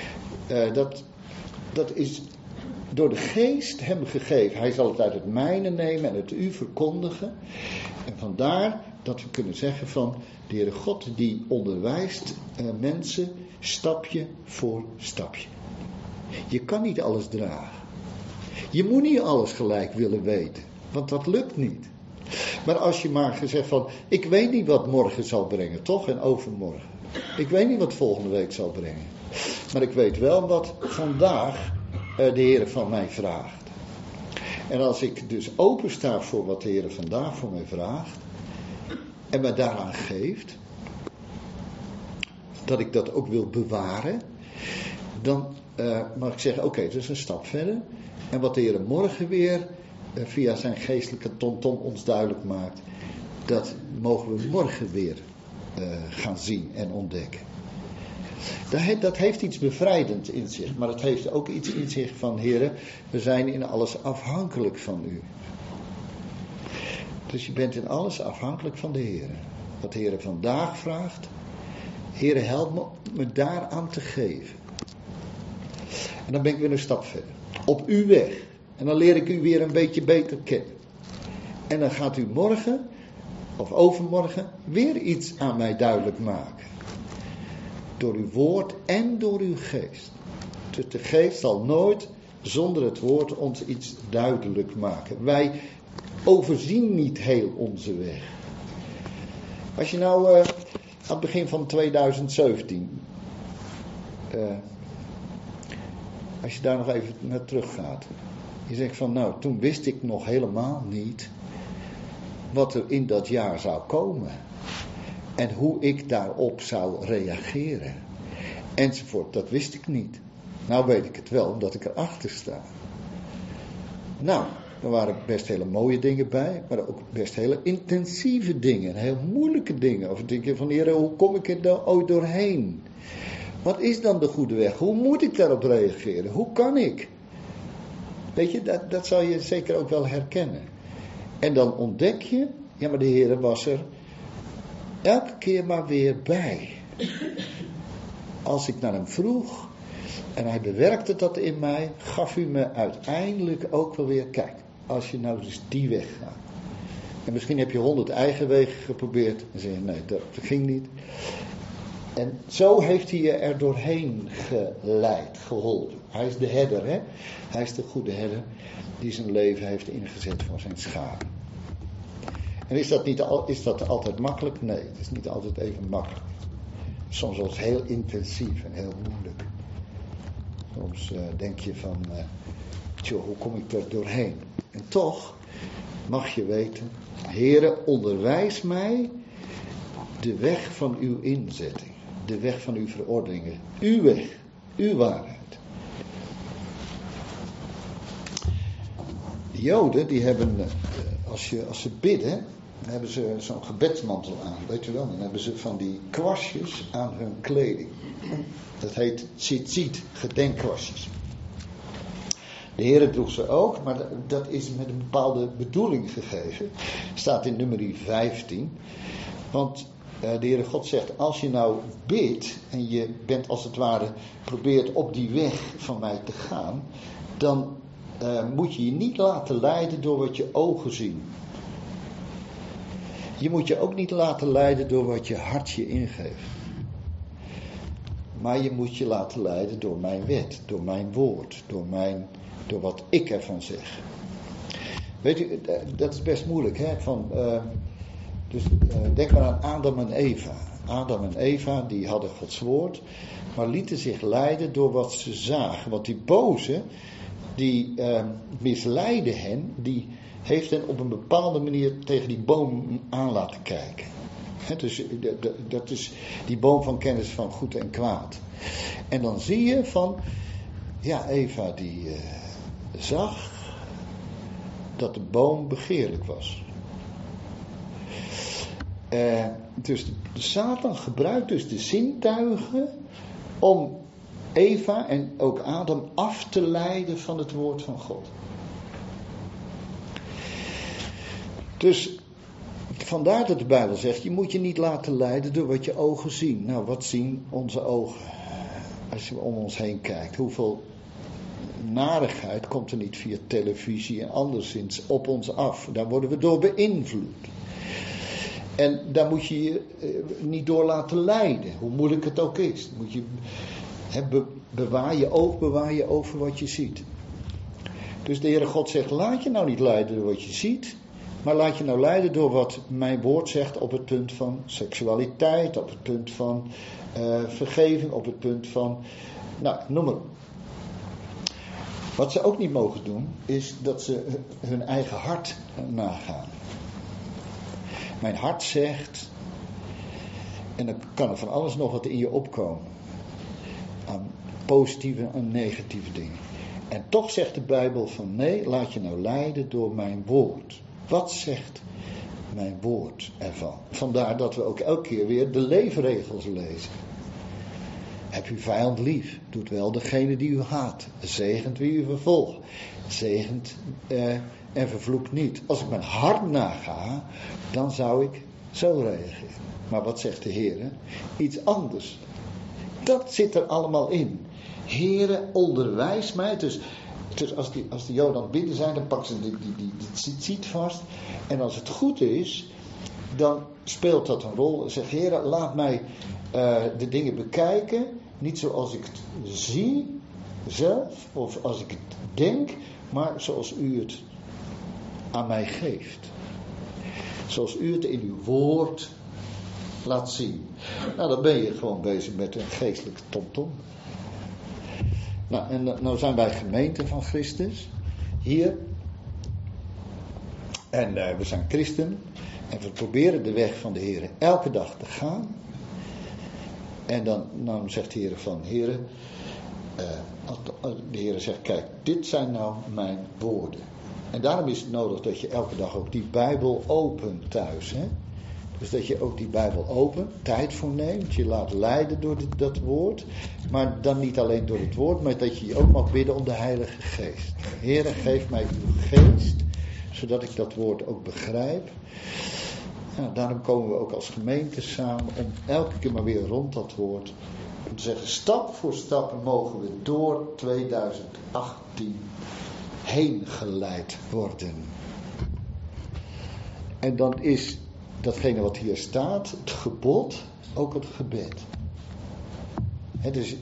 Dat is door de geest hem gegeven. Hij zal het uit het mijne nemen en het u verkondigen. En vandaar dat we kunnen zeggen van, de Heere God die onderwijst mensen stapje voor stapje. Je kan niet alles dragen. Je moet niet alles gelijk willen weten, want dat lukt niet. Maar als je maar gezegd van, ik weet niet wat morgen zal brengen, toch? En overmorgen. Ik weet niet wat volgende week zal brengen. Maar ik weet wel wat vandaag de Heer van mij vraagt. En als ik dus opensta voor wat de Heer vandaag voor mij vraagt, en me daaraan geeft, dat ik dat ook wil bewaren, dan mag ik zeggen, oké, dat is een stap verder. En wat de Heer morgen weer via zijn geestelijke tomtom ons duidelijk maakt, dat mogen we morgen weer gaan zien en ontdekken. Dat heeft iets bevrijdend in zich, maar het heeft ook iets in zich van, Heere, we zijn in alles afhankelijk van u. Dus je bent in alles afhankelijk van de Heere. Wat de Heere vandaag vraagt, Heere, help me daaraan te geven. En dan ben ik weer een stap verder. Op uw weg. En dan leer ik u weer een beetje beter kennen. En dan gaat u morgen of overmorgen weer iets aan mij duidelijk maken. Door uw woord en door uw geest. Dus de geest zal nooit zonder het woord ons iets duidelijk maken. Wij overzien niet heel onze weg. Als je nou aan het begin van 2017... als je daar nog even naar terug gaat. Je zegt van, nou, toen wist ik nog helemaal niet wat er in dat jaar zou komen. En hoe ik daarop zou reageren. Enzovoort, dat wist ik niet. Nou weet ik het wel, omdat ik erachter sta. Nou, er waren best hele mooie dingen bij, maar ook best hele intensieve dingen. Heel moeilijke dingen. Of denk je van, Heer, hoe kom ik er ooit doorheen? Wat is dan de goede weg? Hoe moet ik daarop reageren? Hoe kan ik? Weet je, dat zal je zeker ook wel herkennen. En dan ontdek je, ja, maar de Heer was er elke keer maar weer bij. Als ik naar hem vroeg en hij bewerkte dat in mij, gaf u me uiteindelijk ook wel weer, kijk, als je nou dus die weg gaat. En misschien heb je 100 eigen wegen geprobeerd en zeg je, nee, dat ging niet. En zo heeft hij je er doorheen geleid, geholpen. Hij is de herder, hè? Hij is de goede herder die zijn leven heeft ingezet voor zijn schapen. En is dat altijd makkelijk? Nee, het is niet altijd even makkelijk. Soms wordt het heel intensief en heel moeilijk. Soms denk je van, hoe kom ik er doorheen? En toch mag je weten, Heere, onderwijs mij de weg van uw inzetting. De weg van uw verordeningen. Uw weg, uw waarheid. De Joden, die hebben, als ze bidden, dan hebben ze zo'n gebedsmantel aan, weet je wel. Dan hebben ze van die kwastjes aan hun kleding. Dat heet tzitzit, gedenkkwastjes. De Heere droeg ze ook, maar dat is met een bepaalde bedoeling gegeven. Staat in nummer 15. Want de Heere God zegt, als je nou bidt en je bent als het ware, probeert op die weg van mij te gaan, dan moet je je niet laten leiden door wat je ogen zien. Je moet je ook niet laten leiden door wat je hart je ingeeft. Maar je moet je laten leiden door mijn wet, door mijn woord, door wat ik ervan zeg. Weet u, dat is best moeilijk, hè? Denk maar aan Adam en Eva. Adam en Eva, die hadden Gods woord, maar lieten zich leiden door wat ze zagen. Want die boze, die misleidde hen, die heeft hen op een bepaalde manier tegen die boom aan laten kijken. Dus dat is die boom van kennis van goed en kwaad. En dan zie je van, ja, Eva die zag dat de boom begeerlijk was. Dus de Satan gebruikt dus de zintuigen om Eva en ook Adam af te leiden van het woord van God. Dus vandaar dat de Bijbel zegt, je moet je niet laten leiden door wat je ogen zien. Nou, wat zien onze ogen? Als je om ons heen kijkt, hoeveel narigheid komt er niet via televisie en anderszins op ons af. Daar worden we door beïnvloed. En daar moet je je niet door laten leiden, hoe moeilijk het ook is. Moet je, bewaar je oog voor wat je ziet. Dus de Heere God zegt, laat je nou niet leiden door wat je ziet, maar laat je nou leiden door wat mijn woord zegt op het punt van seksualiteit, op het punt van vergeving, op het punt van, nou, noem maar op. Wat ze ook niet mogen doen, is dat ze hun eigen hart nagaan. Mijn hart zegt, en dan kan er van alles nog wat in je opkomen. Aan positieve en negatieve dingen. En toch zegt de Bijbel van nee, laat je nou leiden door mijn woord. Wat zegt mijn woord ervan? Vandaar dat we ook elke keer weer de leefregels lezen. Heb uw vijand lief, doet wel degene die u haat. Zegent wie u vervolgt. Zegent en vervloekt niet. Als ik mijn hart naga, dan zou ik zo reageren. Maar wat zegt de Heer? Iets anders. Dat zit er allemaal in. Heere, onderwijs mij. Dus als de Joden aan het bidden zijn, dan pakken ze die tzitzit vast. En als het goed is, dan speelt dat een rol. Zeg, Heere, laat mij de dingen bekijken. Niet zoals ik het zie zelf, of als ik het denk, maar zoals u het aan mij geeft. Zoals u het in uw woord laat zien. Nou, dan ben je gewoon bezig met een geestelijke tomtom. Nou, en nou zijn wij gemeente van Christus. Hier. En we zijn christen. En we proberen de weg van de Heer elke dag te gaan. En dan zegt de Heer van, Heer, de Heer zegt, kijk, dit zijn nou mijn woorden. En daarom is het nodig dat je elke dag ook die Bijbel opent thuis. Hè? Dus dat je ook die Bijbel opent, tijd voor neemt, je laat leiden door dat woord. Maar dan niet alleen door het woord, maar dat je ook mag bidden om de Heilige Geest. Heere, geef mij uw geest, zodat ik dat woord ook begrijp. Nou, daarom komen we ook als gemeente samen om elke keer maar weer rond dat woord. Om te zeggen, stap voor stap mogen we door 2018 heen geleid worden. En dan is datgene wat hier staat, het gebod, ook het gebed. Dus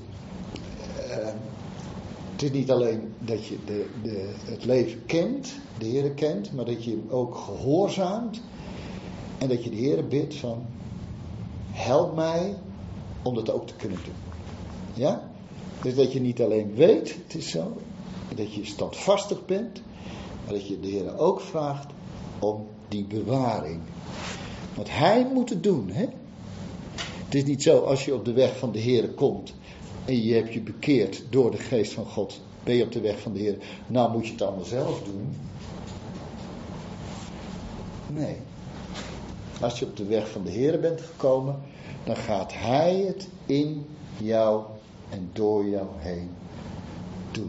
het is niet alleen dat je het leven kent, de Heer kent, maar dat je hem ook gehoorzaamt En dat je de Heer bidt van, help mij om dat ook te kunnen doen. Ja? Dus dat je niet alleen weet, het is zo, dat je standvastig bent, maar dat je de Heer ook vraagt om die bewaring. Want Hij moet het doen, hè? Het is niet zo als je op de weg van de Heer komt en je hebt je bekeerd door de geest van God. Ben je op de weg van de Heer, nou moet je het allemaal zelf doen. Nee. Als je op de weg van de Heer bent gekomen, dan gaat Hij het in jou en door jou heen doen.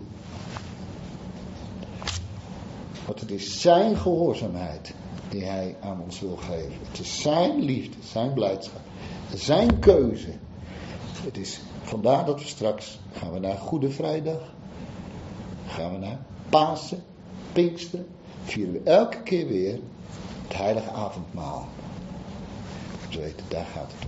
Want het is zijn gehoorzaamheid die Hij aan ons wil geven. Het is zijn liefde, zijn blijdschap, zijn keuze. Het is vandaar dat we straks gaan we naar Goede Vrijdag, gaan we naar Pasen, Pinksteren, vieren we elke keer weer het heilige avondmaal. Dus weten, daar gaat het om.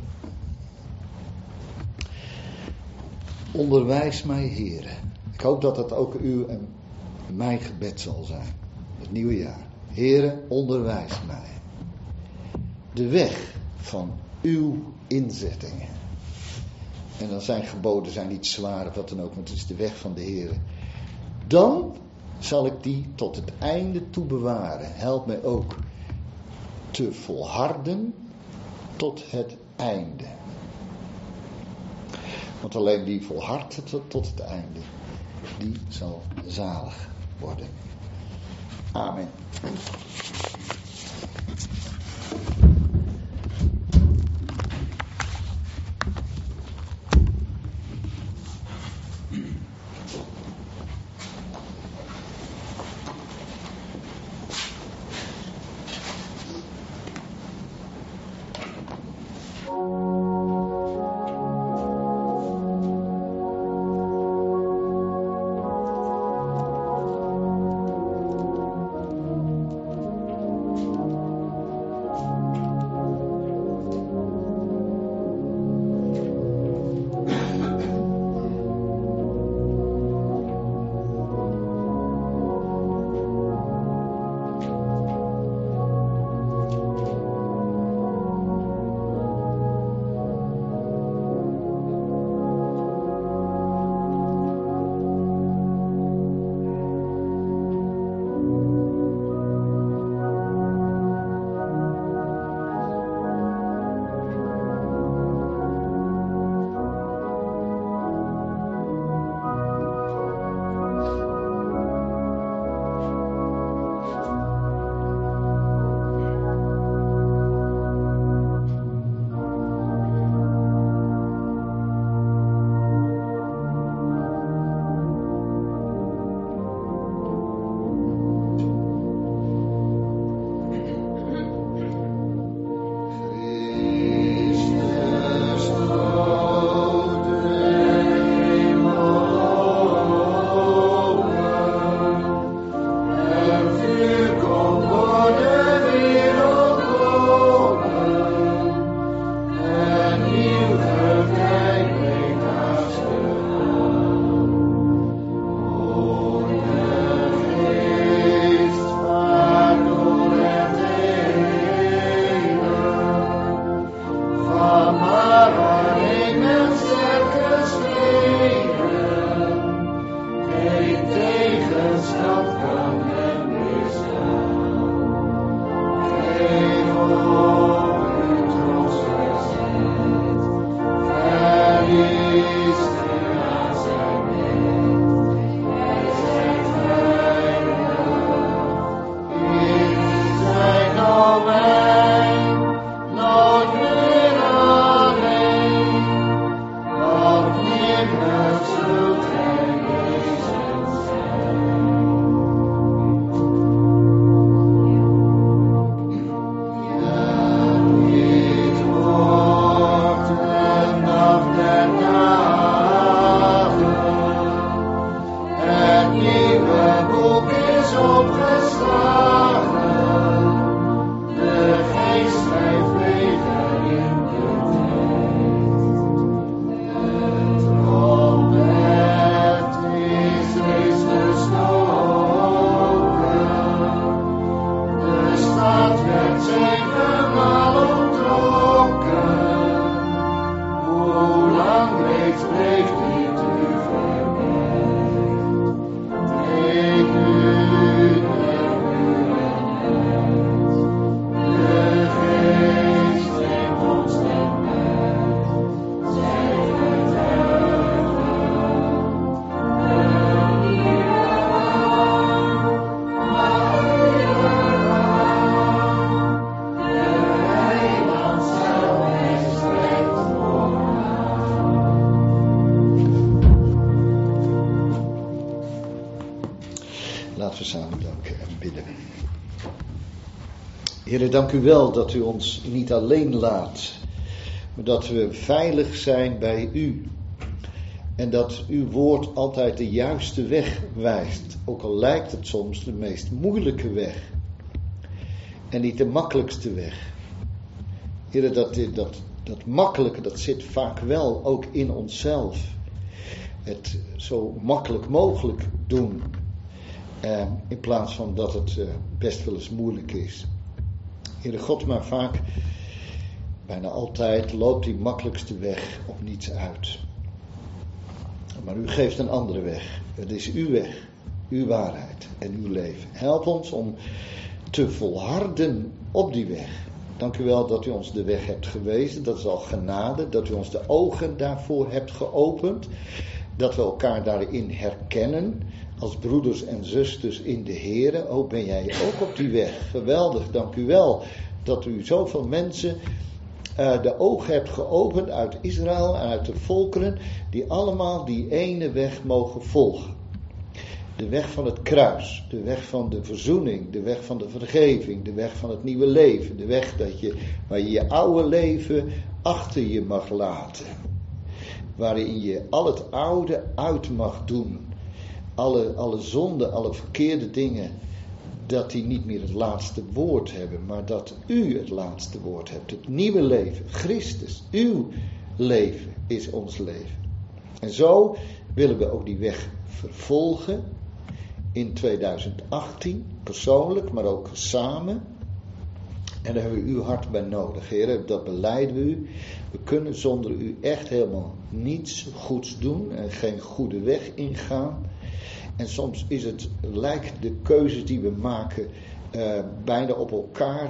Onderwijs mij, Heere. Ik hoop dat het ook uw en mijn gebed zal zijn. Het nieuwe jaar. Heere, onderwijs mij. De weg van uw inzettingen. En dan zijn geboden zijn niet zwaar of wat dan ook, want het is de weg van de Heere. Dan zal ik die tot het einde toe bewaren. Help mij ook te volharden tot het einde. Want alleen die volhardt tot het einde, die zal zalig worden. Amen. Take the Heere, dank u wel dat u ons niet alleen laat, maar dat we veilig zijn bij u. En dat uw woord altijd de juiste weg wijst, ook al lijkt het soms de meest moeilijke weg. En niet de makkelijkste weg. Heere, dat makkelijke, dat zit vaak wel ook in onszelf. Het zo makkelijk mogelijk doen. In plaats van dat het best wel eens moeilijk is. Heere God, maar vaak, bijna altijd, loopt die makkelijkste weg op niets uit. Maar u geeft een andere weg. Het is uw weg, uw waarheid en uw leven. Help ons om te volharden op die weg. Dank u wel dat u ons de weg hebt gewezen. Dat is al genade. Dat u ons de ogen daarvoor hebt geopend. Dat we elkaar daarin herkennen. Als broeders en zusters in de Here. Oh, ben jij ook op die weg. Geweldig, dank u wel. Dat u zoveel mensen de ogen hebt geopend uit Israël en uit de volkeren. Die allemaal die ene weg mogen volgen. De weg van het kruis, de weg van de verzoening, de weg van de vergeving, de weg van het nieuwe leven. De weg waar je je oude leven achter je mag laten. Waarin je al het oude uit mag doen. Alle zonden, alle verkeerde dingen. Dat die niet meer het laatste woord hebben, maar dat u het laatste woord hebt. Het nieuwe leven, Christus, uw leven is ons leven. En zo willen we ook die weg vervolgen. In 2018, persoonlijk, maar ook samen. En daar hebben we uw hart bij nodig, Heer. Dat belijden we u. We kunnen zonder u echt helemaal niets goeds doen en geen goede weg ingaan. En soms lijkt de keuzes die we maken bijna op elkaar.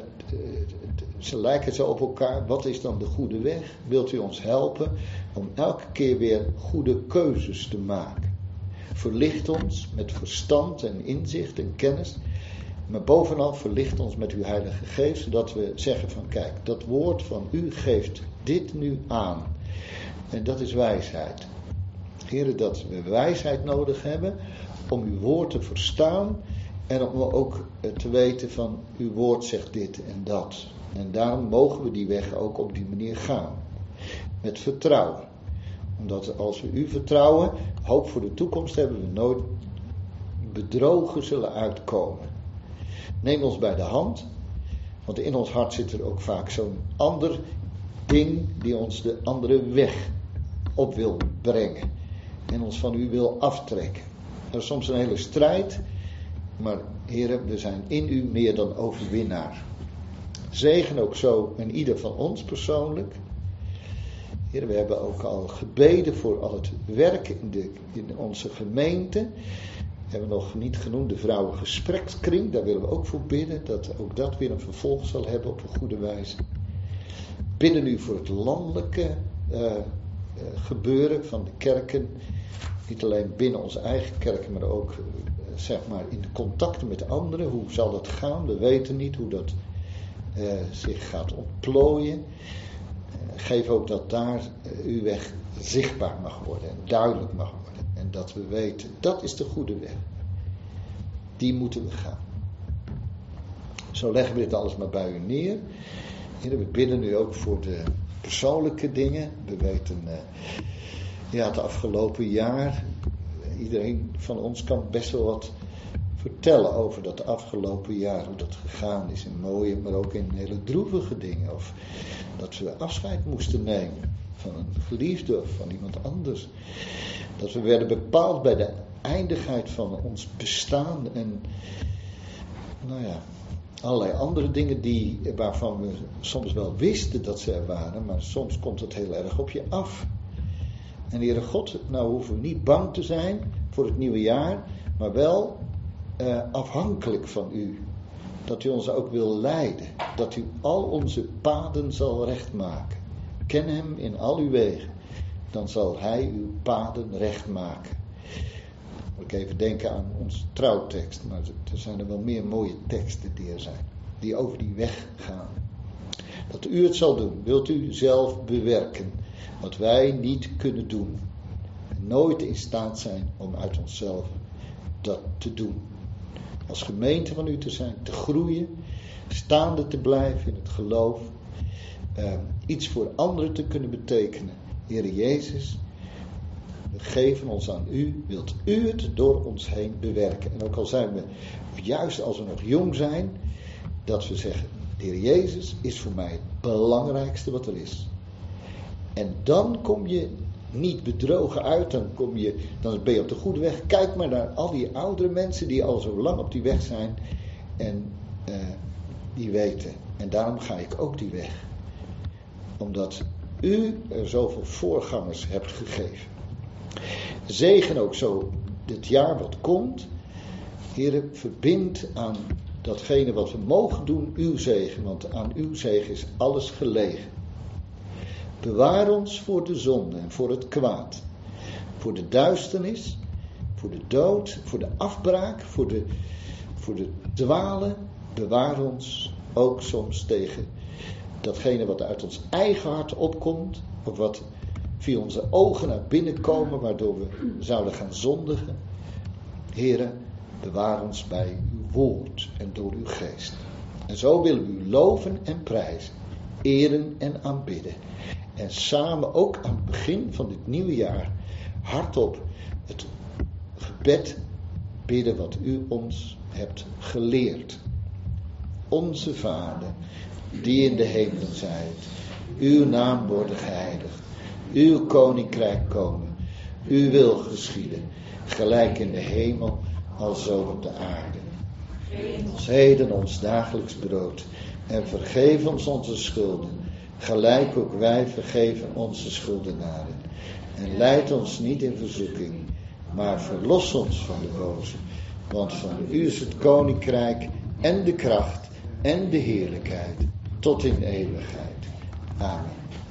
Ze lijken zo op elkaar. Wat is dan de goede weg? Wilt u ons helpen om elke keer weer goede keuzes te maken? Verlicht ons met verstand en inzicht en kennis. Maar bovenal verlicht ons met uw Heilige Geest. Zodat we zeggen van kijk, dat woord van u geeft dit nu aan. En dat is wijsheid. Heren, dat we wijsheid nodig hebben om uw woord te verstaan. En om ook te weten van uw woord zegt dit en dat. En daarom mogen we die weg ook op die manier gaan. Met vertrouwen. Omdat als we u vertrouwen, hoop voor de toekomst hebben, we nooit bedrogen zullen uitkomen. Neem ons bij de hand, want in ons hart zit er ook vaak zo'n ander ding die ons de andere weg op wil brengen. En ons van u wil aftrekken. Dat is soms een hele strijd, maar heren, we zijn in u meer dan overwinnaar. Zegen ook zo en ieder van ons persoonlijk. Heer, we hebben ook al gebeden voor al het werk in onze gemeente. We hebben nog niet genoemd de vrouwengesprekskring. Daar willen we ook voor bidden. Dat ook dat weer een vervolg zal hebben op een goede wijze. Bidden nu voor het landelijke gebeuren van de kerken. Niet alleen binnen onze eigen kerken, maar ook zeg maar in de contacten met anderen. Hoe zal dat gaan? We weten niet hoe dat zich gaat ontplooien. Geef ook dat daar uw weg zichtbaar mag worden en duidelijk mag worden. En dat we weten, dat is de goede weg. Die moeten we gaan. Zo leggen we dit alles maar bij u neer. Heer, we bidden nu ook voor de persoonlijke dingen. We weten, het afgelopen jaar, iedereen van ons kan best wel wat vertellen over dat afgelopen jaar, hoe dat gegaan is in mooie, maar ook in hele droevige dingen. Of dat we afscheid moesten nemen van een geliefde of van iemand anders. Dat we werden bepaald bij de eindigheid van ons bestaan en allerlei andere dingen waarvan we soms wel wisten dat ze er waren, maar soms komt het heel erg op je af. En Heere God, nou hoeven we niet bang te zijn voor het nieuwe jaar, maar wel afhankelijk van u. Dat u ons ook wil leiden. Dat u al onze paden zal rechtmaken. Ken hem in al uw wegen. Dan zal hij uw paden rechtmaken. Moet ik even denken aan onze trouwtekst. Maar er zijn er wel meer mooie teksten die er zijn. Die over die weg gaan. Dat u het zal doen. Wilt u zelf bewerken. Wat wij niet kunnen doen. En nooit in staat zijn om uit onszelf dat te doen. als gemeente van u te zijn, te groeien, staande te blijven in het geloof, iets voor anderen te kunnen betekenen. Heere Jezus, we geven ons aan u, wilt u het door ons heen bewerken. En ook al zijn we, juist als we nog jong zijn, dat we zeggen, de Heer Jezus is voor mij het belangrijkste wat er is. En dan kom je niet bedrogen uit, dan ben je op de goede weg. Kijk maar naar al die oudere mensen die al zo lang op die weg zijn en die weten. En daarom ga ik ook die weg. Omdat u er zoveel voorgangers hebt gegeven. Zegen ook zo dit jaar wat komt. Heere, verbind aan datgene wat we mogen doen uw zegen. Want aan uw zegen is alles gelegen. Bewaar ons voor de zonde en voor het kwaad. Voor de duisternis. Voor de dood. Voor de afbraak. Voor de dwalen. Bewaar ons ook soms tegen datgene wat uit ons eigen hart opkomt. Of wat via onze ogen naar binnen komen, waardoor we zouden gaan zondigen. Heere, bewaar ons bij uw woord en door uw geest. En zo willen we u loven en prijzen, eren en aanbidden. En samen ook aan het begin van dit nieuwe jaar hardop het gebed bidden wat u ons hebt geleerd. Onze Vader, die in de hemel zijt, uw naam worden geheiligd. Uw koninkrijk komen, uw wil geschieden, gelijk in de hemel als zo op de aarde. Geef ons heden ons dagelijks brood en vergeef ons onze schulden, gelijk ook wij vergeven onze schuldenaren. En leid ons niet in verzoeking, maar verlos ons van de boze. Want van u is het koninkrijk en de kracht en de heerlijkheid tot in eeuwigheid. Amen.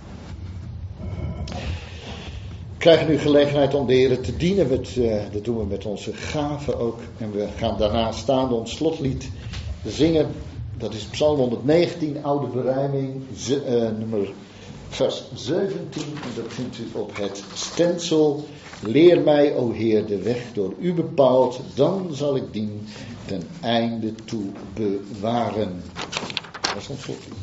We krijgen nu gelegenheid om de Heer te dienen. Dat doen we met onze gaven ook. En we gaan daarna staande ons slotlied zingen. Dat is Psalm 119, oude berijming, nummer vers 17. En dat vindt u op het stencil. Leer mij, o Heer, de weg door u bepaald. Dan zal ik dien ten einde toe bewaren. Dat is ons slotlied.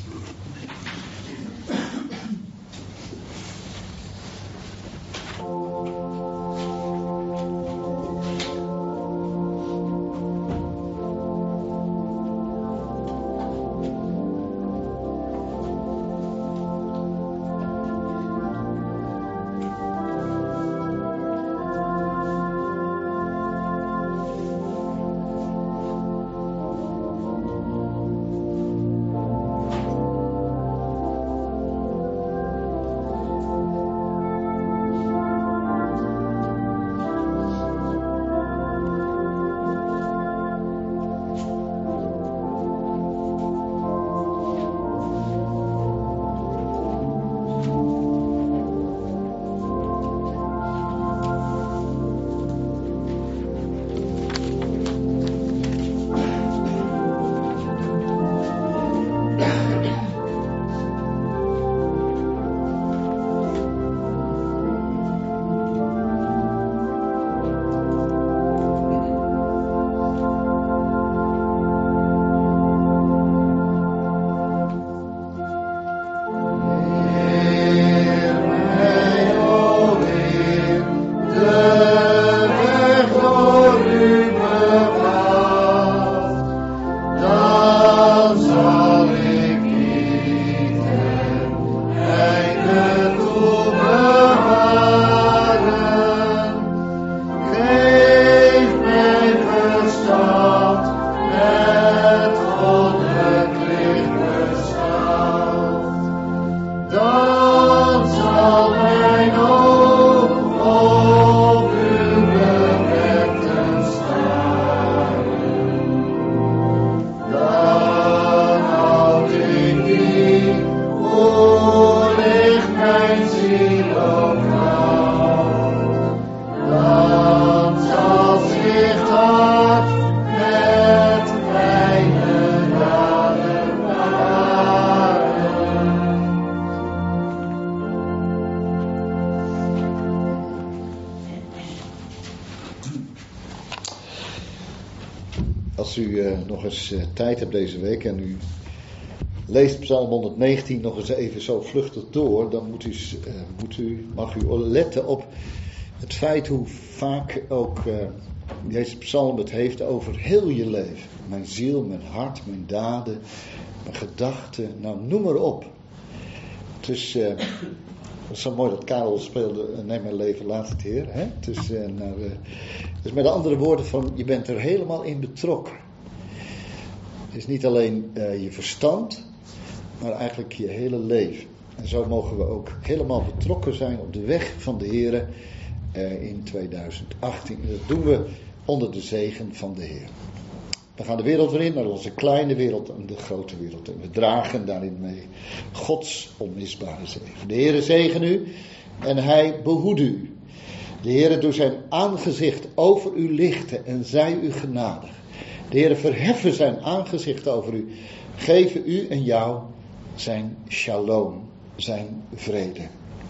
als u nog eens tijd hebt deze week en u leest Psalm 119 nog eens even zo vluchtig door, dan mag u letten op het feit hoe vaak ook deze psalm het heeft over heel je leven. Mijn ziel, mijn hart, mijn daden, mijn gedachten, nou noem maar op. Het is zo mooi dat Karel speelde, neem mijn leven, laat het Heer. Hè? Dus met andere woorden van, je bent er helemaal in betrokken. Het is niet alleen je verstand, maar eigenlijk je hele leven. En zo mogen we ook helemaal betrokken zijn op de weg van de Heer in 2018. En dat doen we onder de zegen van de Heer. We gaan de wereld weer in, naar onze kleine wereld en de grote wereld. En we dragen daarin mee Gods onmisbare zegen. De Heere zegen u en hij behoede u. De Heere doet zijn aangezicht over u lichten en zij u genadig. De Heere verheffen zijn aangezicht over u, geven u en jou zijn shalom, zijn vrede.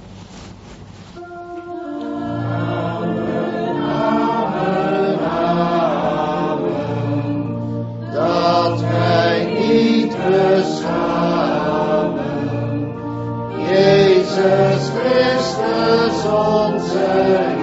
Dat wij niet beschamen, Jezus Christus onze